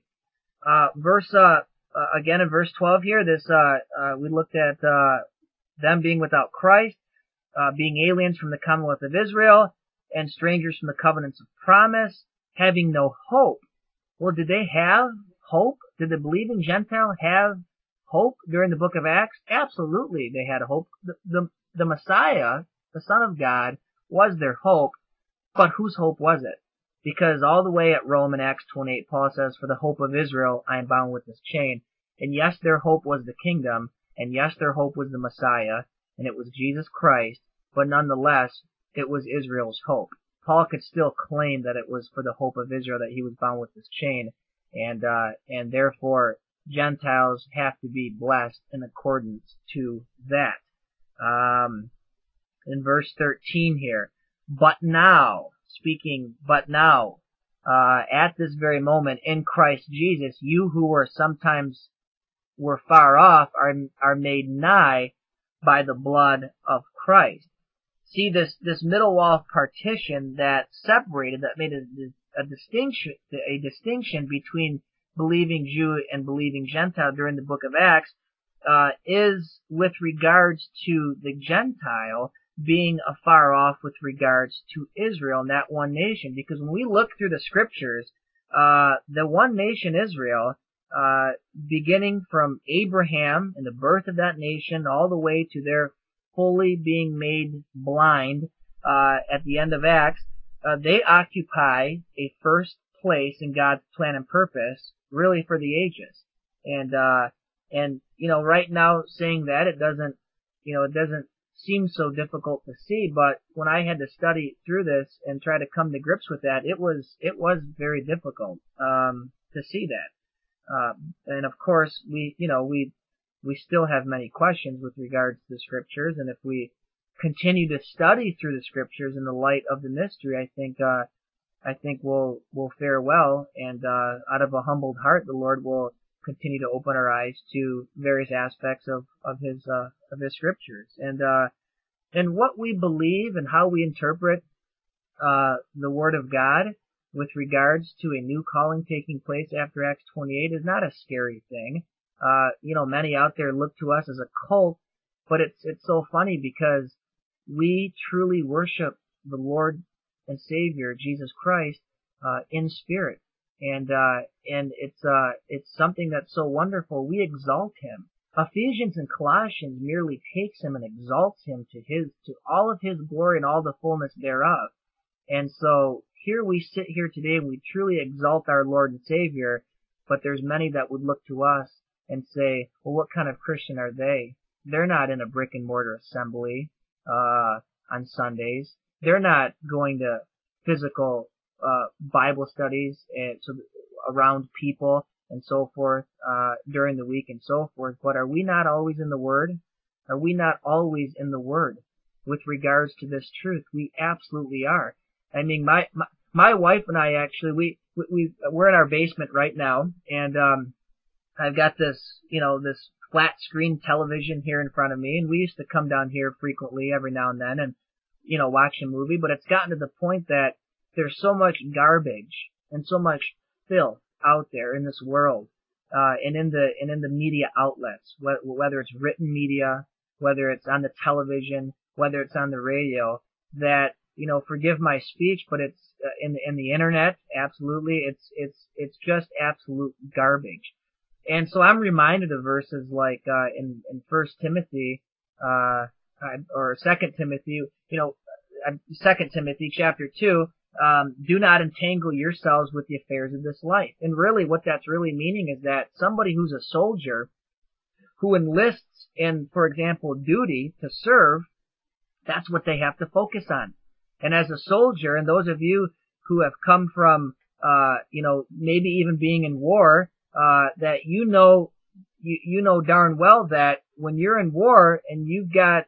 Again in verse 12 here, we looked at them being without Christ, being aliens from the commonwealth of Israel, and strangers from the covenants of promise, having no hope. Well, did they have hope? Did the believing Gentile have hope during the book of Acts? Absolutely, they had hope. The Messiah, the Son of God, was their hope, but whose hope was it? Because all the way at Rome in Acts 28, Paul says, "For the hope of Israel, I am bound with this chain." And yes, their hope was the kingdom, and yes, their hope was the Messiah, and it was Jesus Christ, but nonetheless, it was Israel's hope. Paul could still claim that it was for the hope of Israel that he was bound with this chain, and therefore Gentiles have to be blessed in accordance to that. In verse 13 here, but now, at this very moment in Christ Jesus, you who were sometimes were far off are made nigh by the blood of Christ. See, this middle wall of partition that separated, that made a distinction between believing Jew and believing Gentile during the book of Acts, is with regards to the Gentile being afar off with regards to Israel and that one nation. Because when we look through the scriptures, the one nation Israel, beginning from Abraham and the birth of that nation all the way to their fully being made blind at the end of Acts, they occupy a first place in God's plan and purpose, really for the ages. And right now saying that, it doesn't seem so difficult to see, but when I had to study through this and try to come to grips with that, it was very difficult to see that. And of course, we still have many questions with regards to the scriptures, and if we continue to study through the scriptures in the light of the mystery, I think we'll fare well, and out of a humbled heart, the Lord will continue to open our eyes to various aspects of his scriptures, and what we believe and how we interpret the Word of God with regards to a new calling taking place after Acts 28 is not a scary thing. Many out there look to us as a cult, but it's so funny because we truly worship the Lord and Savior Jesus Christ in spirit, and it's something that's so wonderful. We exalt Him. Ephesians and Colossians merely takes Him and exalts Him to all of His glory and all the fullness thereof. And so here we sit here today and we truly exalt our Lord and Savior, but there's many that would look to us and say, well, what kind of Christian are they? They're not in a brick and mortar assembly on Sundays. They're not going to physical Bible studies around people and so forth during the week and so forth. But are we not always in the Word? Are we not always in the Word with regards to this truth? We absolutely are. I mean, my wife and I actually we're in our basement right now, and I've got this flat screen television here in front of me, and we used to come down here frequently every now and then and watch a movie, but it's gotten to the point that there's so much garbage and so much filth out there in this world, and in the media outlets, whether it's written media, whether it's on the television, whether it's on the radio, that forgive my speech, but it's in the internet, absolutely, it's just absolute garbage. And so I'm reminded of verses like in 1 Timothy or 2 Timothy, 2 Timothy chapter 2, do not entangle yourselves with the affairs of this life. And really what that's really meaning is that somebody who's a soldier who enlists in, for example, duty to serve, that's what they have to focus on. And as a soldier, and those of you who have come from, maybe even being in war, that you know darn well that when you're in war and you've got,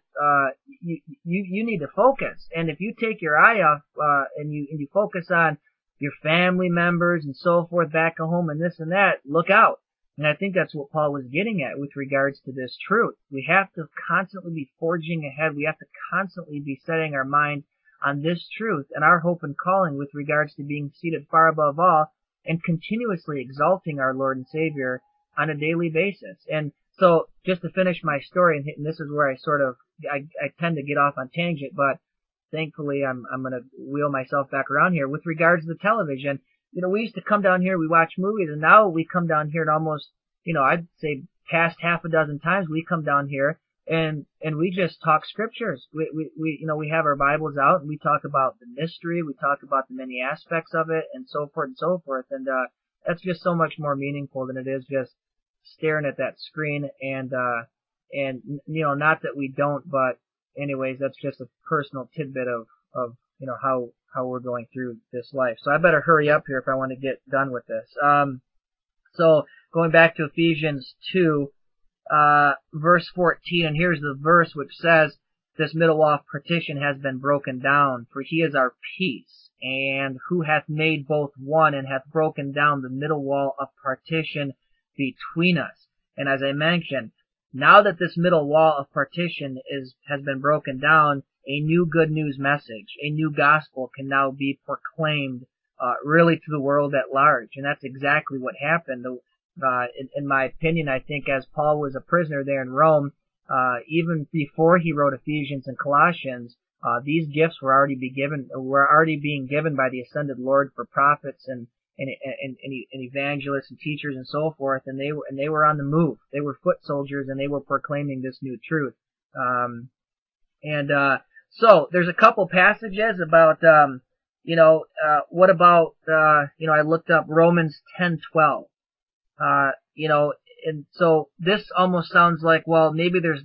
you need to focus. And if you take your eye off, and you focus on your family members and so forth back at home and this and that, look out. And I think that's what Paul was getting at with regards to this truth. We have to constantly be forging ahead. We have to constantly be setting our mind on this truth and our hope and calling with regards to being seated far above all and continuously exalting our Lord and Savior on a daily basis. And so, just to finish my story, and this is where I tend to get off on tangent, but thankfully I'm going to wheel myself back around here. With regards to the television, we used to come down here, we watch movies, and now we come down here and almost, I'd say past half a dozen times we come down here and we just talk scriptures. We have our Bibles out and we talk about the mystery, we talk about the many aspects of it, and so forth and so forth. And that's just so much more meaningful than it is just staring at that screen. And not that we don't, but anyways, that's just a personal tidbit of how we're going through this life. So I better hurry up here if I want to get done with this. So going back to Ephesians 2, verse 14, and here's the verse which says, this middle wall of partition has been broken down, for he is our peace, and who hath made both one, and hath broken down the middle wall of partition between us. And as I mentioned, now that this middle wall of partition has been broken down, a new good news message, a new gospel can now be proclaimed really to the world at large. And that's exactly what happened. In my opinion, I think as Paul was a prisoner there in Rome, even before he wrote Ephesians and Colossians, these gifts were already being given by the ascended Lord for prophets and evangelists and teachers and so forth, and they were on the move. They were foot soldiers, and they were proclaiming this new truth. So there's a couple passages about what about I looked up Romans 10:12. And so this almost sounds like, well, maybe there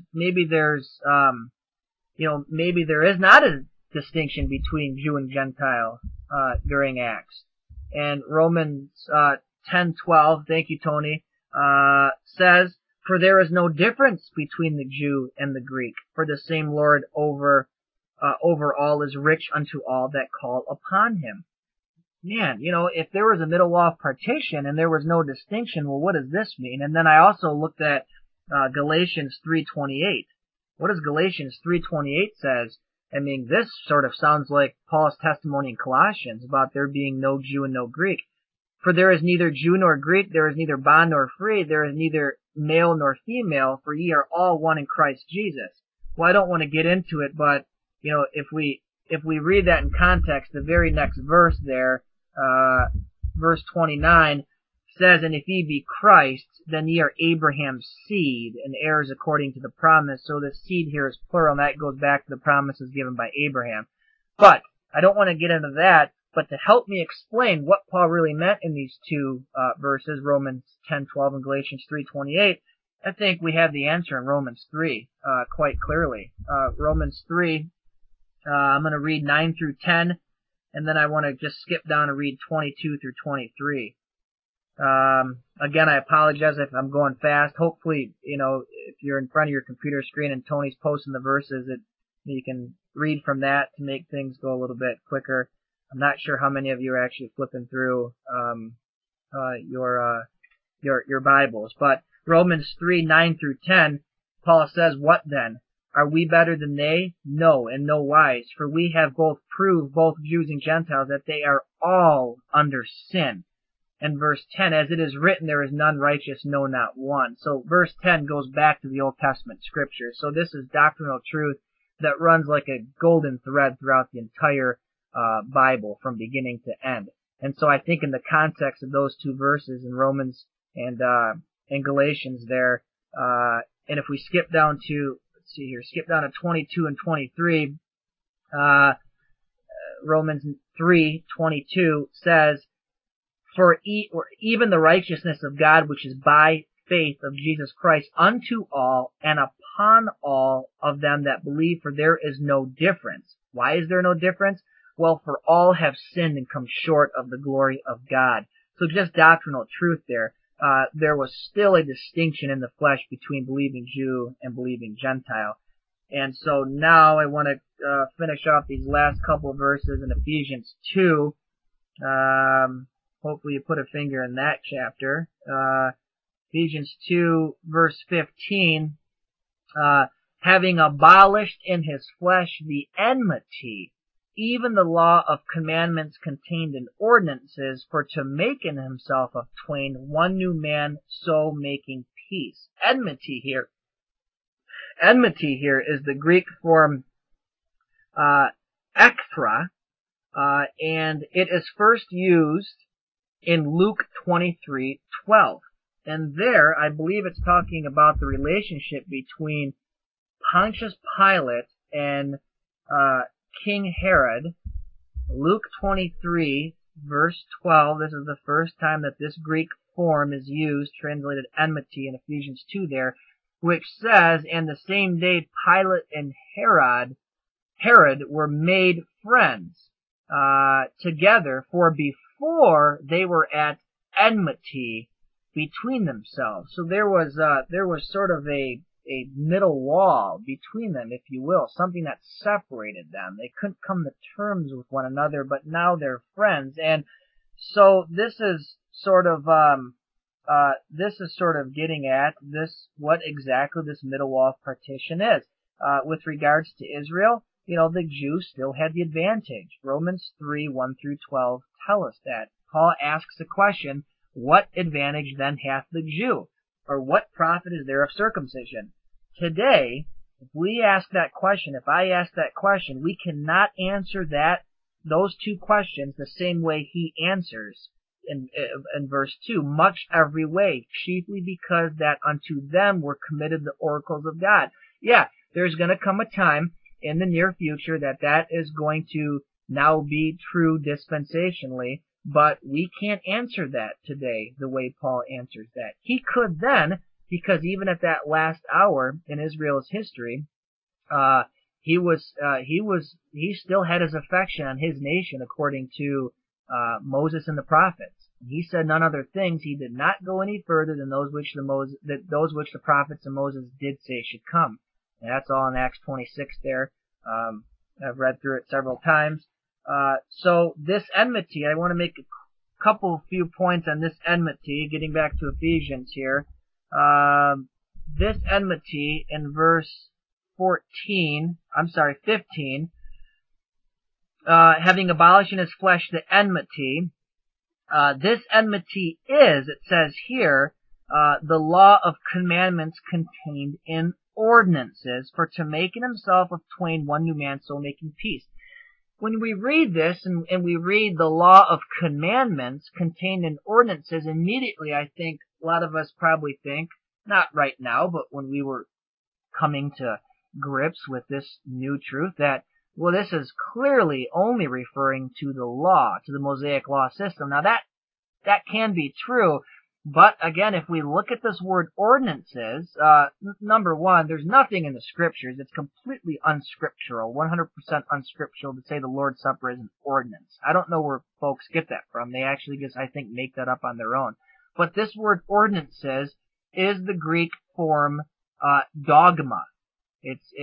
is not a distinction between Jew and Gentile during Acts. And Romans 10:12, thank you, Tony, says, for there is no difference between the Jew and the Greek, for the same Lord over all is rich unto all that call upon him. Man, if there was a middle wall of partition and there was no distinction, well, what does this mean? And then I also looked at Galatians 3:28. What does Galatians 3:28 says? I mean, this sort of sounds like Paul's testimony in Colossians about there being no Jew and no Greek. For there is neither Jew nor Greek, there is neither bond nor free, there is neither male nor female, for ye are all one in Christ Jesus. Well, I don't want to get into it, but if we read that in context, the very next verse there, verse 29 says, and if ye be Christ, then ye are Abraham's seed and heirs according to the promise. So the seed here is plural, and that goes back to the promises given by Abraham. But I don't want to get into that, but to help me explain what Paul really meant in these two verses, Romans 10:12 and Galatians 3:28, I think we have the answer in Romans 3 quite clearly. Romans 3, I'm going to read 9 through 10, and then I want to just skip down and read 22 through 23. Again, I apologize if I'm going fast. Hopefully, if you're in front of your computer screen and Tony's posting the verses, you can read from that to make things go a little bit quicker. I'm not sure how many of you are actually flipping through your Bibles, but Romans 3, 9 through 10, Paul says, what then? Are we better than they? No, in no wise, for we have both proved, both Jews and Gentiles, that they are all under sin. And verse 10, as it is written, there is none righteous, no, not one. So verse 10 goes back to the Old Testament scripture. So this is doctrinal truth that runs like a golden thread throughout the entire Bible from beginning to end. And so I think in the context of those two verses in Romans and Galatians there, and if we skip down to, skip down to 22 and 23, Romans 3:22 says, for even the righteousness of God, which is by faith of Jesus Christ, unto all and upon all of them that believe, for there is no difference. Why is there no difference? Well, for all have sinned and come short of the glory of God. So just doctrinal truth there. There was still a distinction in the flesh between believing Jew and believing Gentile. And so now I want to finish off these last couple of verses in Ephesians 2. Hopefully you put a finger in that chapter. Ephesians 2, verse 15, having abolished in his flesh the enmity, even the law of commandments contained in ordinances, for to make in himself of twain one new man, so making peace. Enmity here is the Greek form ekthra, and it is first used in Luke 23:12. And there, I believe it's talking about the relationship between Pontius Pilate and King Herod. Luke 23, verse 12. This is the first time that this Greek form is used, translated enmity in Ephesians 2 there, which says, and the same day Pilate and Herod were made friends together, for before they were at enmity between themselves. So there was sort of a middle wall between them, if you will, something that separated them. They couldn't come to terms with one another, but now they're friends. And so this is sort of getting at this, what exactly this middle wall of partition is. With regards to Israel, the Jews still had the advantage. Romans 3, 1 through 12 tell us that. Paul asks the question, what advantage then hath the Jew? Or what profit is there of circumcision? Today, if we ask that question, if I ask that question, we cannot answer those two questions the same way he answers in verse 2, much every way, chiefly because that unto them were committed the oracles of God. Yeah, there's going to come a time in the near future that is going to now be true dispensationally, but we can't answer that today the way Paul answers that. He could then, because even at that last hour in Israel's history, he still had his affection on his nation according to Moses and the prophets. He said none other things. He did not go any further than those which the prophets and Moses did say should come. And that's all in Acts 26 there. I've read through it several times. So this enmity, I want to make a few points on this enmity, getting back to Ephesians here. This enmity in verse 15, having abolished in his flesh the enmity, this enmity is, it says here, the law of commandments contained in ordinances, for to make in himself of twain one new man, so making peace. When we read this and we read the law of commandments contained in ordinances, immediately I think a lot of us probably think, not right now, but when we were coming to grips with this new truth, that, well, this is clearly only referring to the law, to the Mosaic law system. Now that can be true, but again, if we look at this word ordinances, number one, there's nothing in the scriptures. It's completely unscriptural, 100% unscriptural to say the Lord's Supper is an ordinance. I don't know where folks get that from. They actually just, I think, make that up on their own. But this word ordinances is the Greek form dogma. It's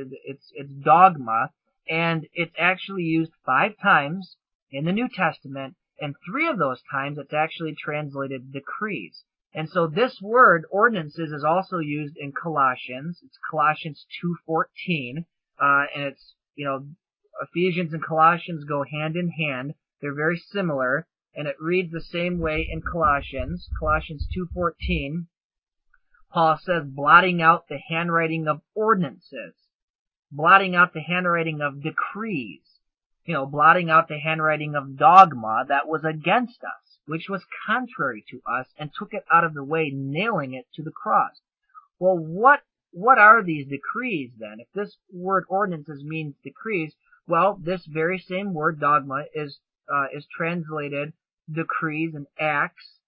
dogma, and it's actually used 5 times in the New Testament, and 3 of those times it's actually translated decrees. And so this word, ordinances, is also used in Colossians. It's Colossians 2:14, and it's, Ephesians and Colossians go hand in hand. They're very similar, and it reads the same way in Colossians. Colossians 2:14, Paul says, blotting out the handwriting of ordinances, blotting out the handwriting of decrees, blotting out the handwriting of dogma that was against us, which was contrary to us, and took it out of the way, nailing it to the cross. Well, what are these decrees then? If this word ordinances means decrees, well, this very same word dogma is translated decrees in Acts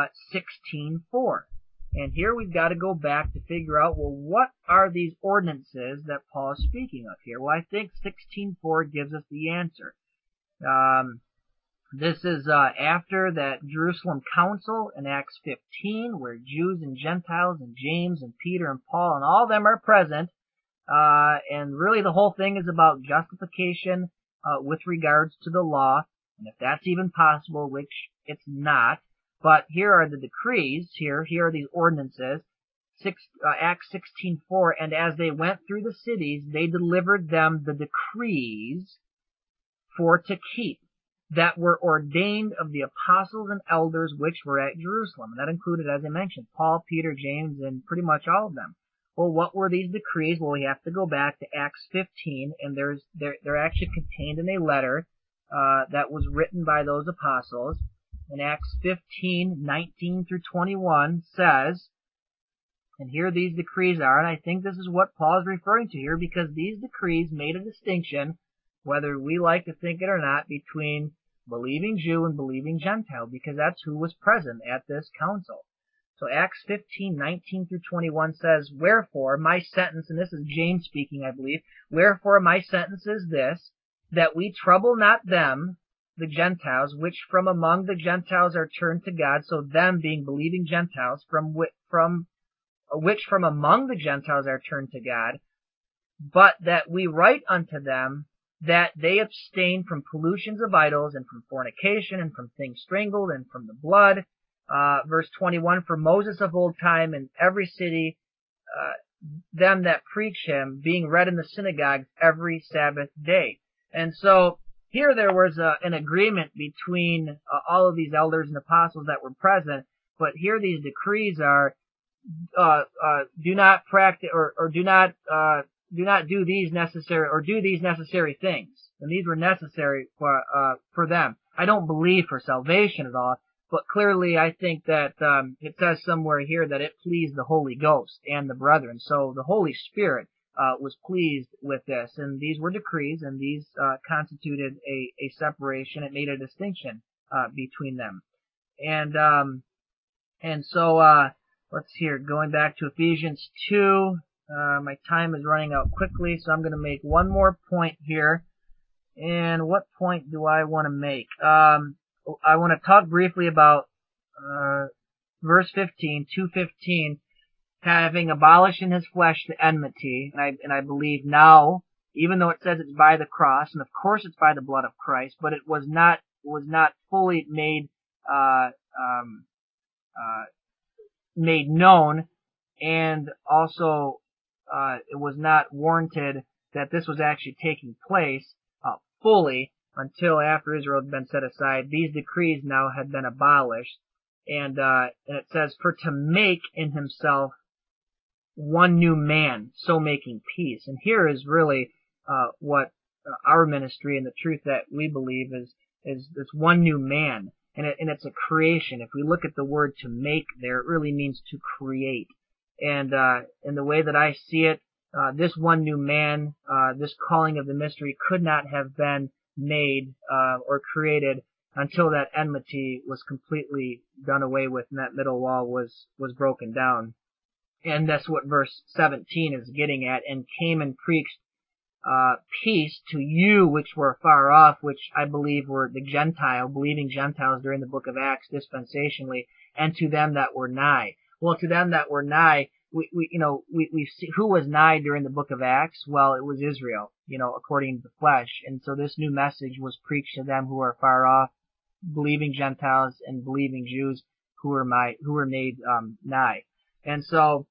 16:4. And here we've got to go back to figure out, well, what are these ordinances that Paul is speaking of here? Well, I think 16:4 gives us the answer. This is after that Jerusalem Council in Acts 15, where Jews and Gentiles and James and Peter and Paul and all of them are present. And really the whole thing is about justification with regards to the law, and if that's even possible, which it's not. But here are the decrees, here are these ordinances, Acts 16:4, and as they went through the cities, they delivered them the decrees for to keep, that were ordained of the apostles and elders which were at Jerusalem. And that included, as I mentioned, Paul, Peter, James, and pretty much all of them. Well, what were these decrees? Well, we have to go back to Acts 15, and they're actually contained in a letter that was written by those apostles. And Acts 15:19 through 21 says, And here these decrees are, and I think this is what Paul is referring to here, because these decrees made a distinction, whether we like to think it or not, between believing Jew and believing Gentile, because that's who was present at this council. So Acts 15:19 through 21 says, "Wherefore my sentence," and this is James speaking, I believe, "Wherefore my sentence is this, that we trouble not them," the Gentiles, "which from among the Gentiles are turned to God," so them being believing Gentiles, which from among the Gentiles are turned to God, "but that we write unto them that they abstain from pollutions of idols, and from fornication, and from things strangled, and from the blood." Verse 21, "For Moses of old time in every city, them that preach him, being read in the synagogues every Sabbath day." And so here there was an agreement between all of these elders and apostles that were present, but here these decrees are, do not practice or do not do these necessary or do these necessary things. And these were necessary for them. I don't believe for salvation at all, but clearly I think that it says somewhere here that it pleased the Holy Ghost and the brethren. So the Holy Spirit was pleased with this, and these were decrees, and these constituted a separation. It made a distinction between them. And so let's hear, going back to Ephesians 2, my time is running out quickly, so I'm going to make one more point here. And what point do I want to make? I want to talk briefly about verse 15, 2:15, having abolished in his flesh the enmity, and I believe now, even though it says it's by the cross, and of course it's by the blood of Christ, but it was not fully made made known, and also it was not warranted that this was actually taking place fully until after Israel had been set aside. These decrees now had been abolished, and it says, "For to make in himself one new man, so making peace." And here is really what our ministry and the truth that we believe is this one new man. And it's a creation. If we look at the word "to make" there, it really means to create. And in the way that I see it, this one new man, this calling of the mystery, could not have been made or created until that enmity was completely done away with and that middle wall was broken down. And that's what verse 17 is getting at. "And came and preached peace to you which were far off," which I believe were the believing Gentiles during the book of Acts dispensationally, "and to them that were nigh." Well, to them that were nigh, we see who was nigh during the book of Acts. Well, it was Israel, according to the flesh. And so this new message was preached to them who are far off, believing Gentiles and believing Jews who were made nigh. And so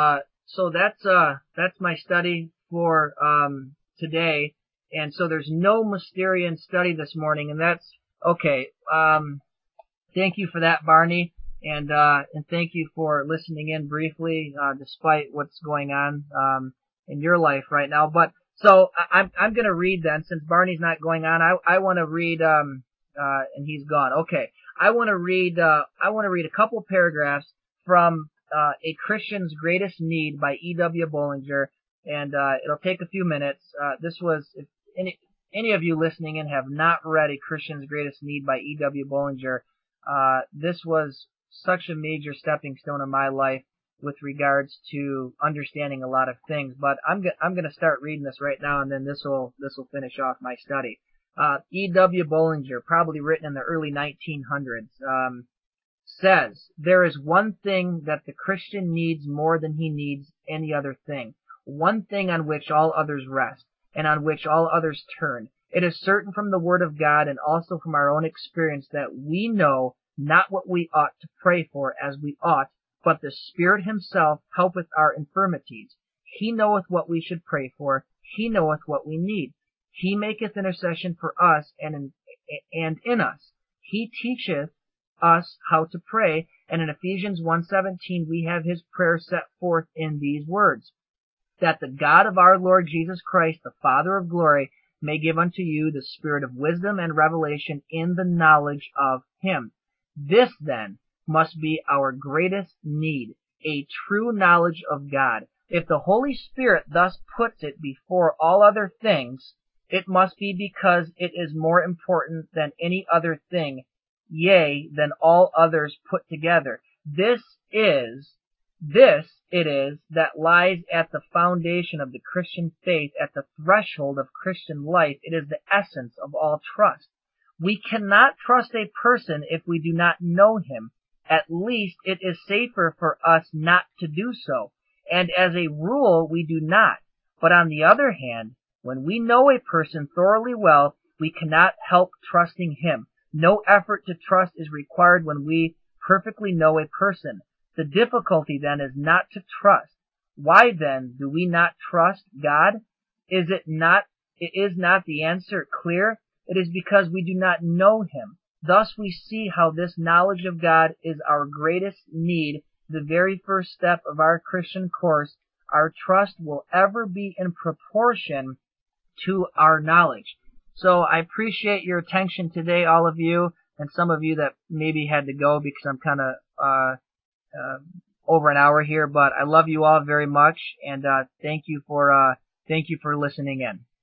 that's my study for today. And so there's no Mysterian study this morning, and that's okay. Thank you for that, Barney, and thank you for listening in briefly, despite what's going on in your life right now. But so I'm going to read then, since Barney's not going on. I want to read and he's gone. Okay, I want to read a couple paragraphs from A Christian's Greatest Need by E.W. Bollinger. And it'll take a few minutes. This was, if any of you listening in have not read A Christian's Greatest Need by E.W. Bollinger, this was such a major stepping stone in my life with regards to understanding a lot of things. But I'm going to start reading this right now, and then this will finish off my study. E.W. Bollinger, probably written in the early 1900s, says, "There is one thing that the Christian needs more than he needs any other thing. One thing on which all others rest, and on which all others turn. It is certain from the Word of God and also from our own experience that we know not what we ought to pray for as we ought, but the Spirit himself helpeth our infirmities. He knoweth what we should pray for. He knoweth what we need. He maketh intercession for us and in us. He teacheth us how to pray, and in Ephesians 1:17 we have his prayer set forth in these words, that the God of our Lord Jesus Christ, the Father of glory, may give unto you the spirit of wisdom and revelation in the knowledge of him." This, then, must be our greatest need. a true knowledge of God. If the Holy Spirit thus puts it before all other things, it must be because it is more important than any other thing, yea, than all others put together. This it is that lies at the foundation of the Christian faith, at the threshold of Christian life. It is the essence of all trust. We cannot trust a person if we do not know him. At least it is safer for us not to do so, and as a rule we do not. But on the other hand, when we know a person thoroughly well, we cannot help trusting him. No effort to trust is required when we perfectly know a person. The difficulty then is not to trust. Why then do we not trust God? Is not the answer clear? It is because we do not know him. Thus we see how this knowledge of God is our greatest need, the very first step of our Christian course. Our trust will ever be in proportion to our knowledge. So I appreciate your attention today, all of you, and some of you that maybe had to go because I'm kind of over an hour here, but I love you all very much, and thank you for listening in.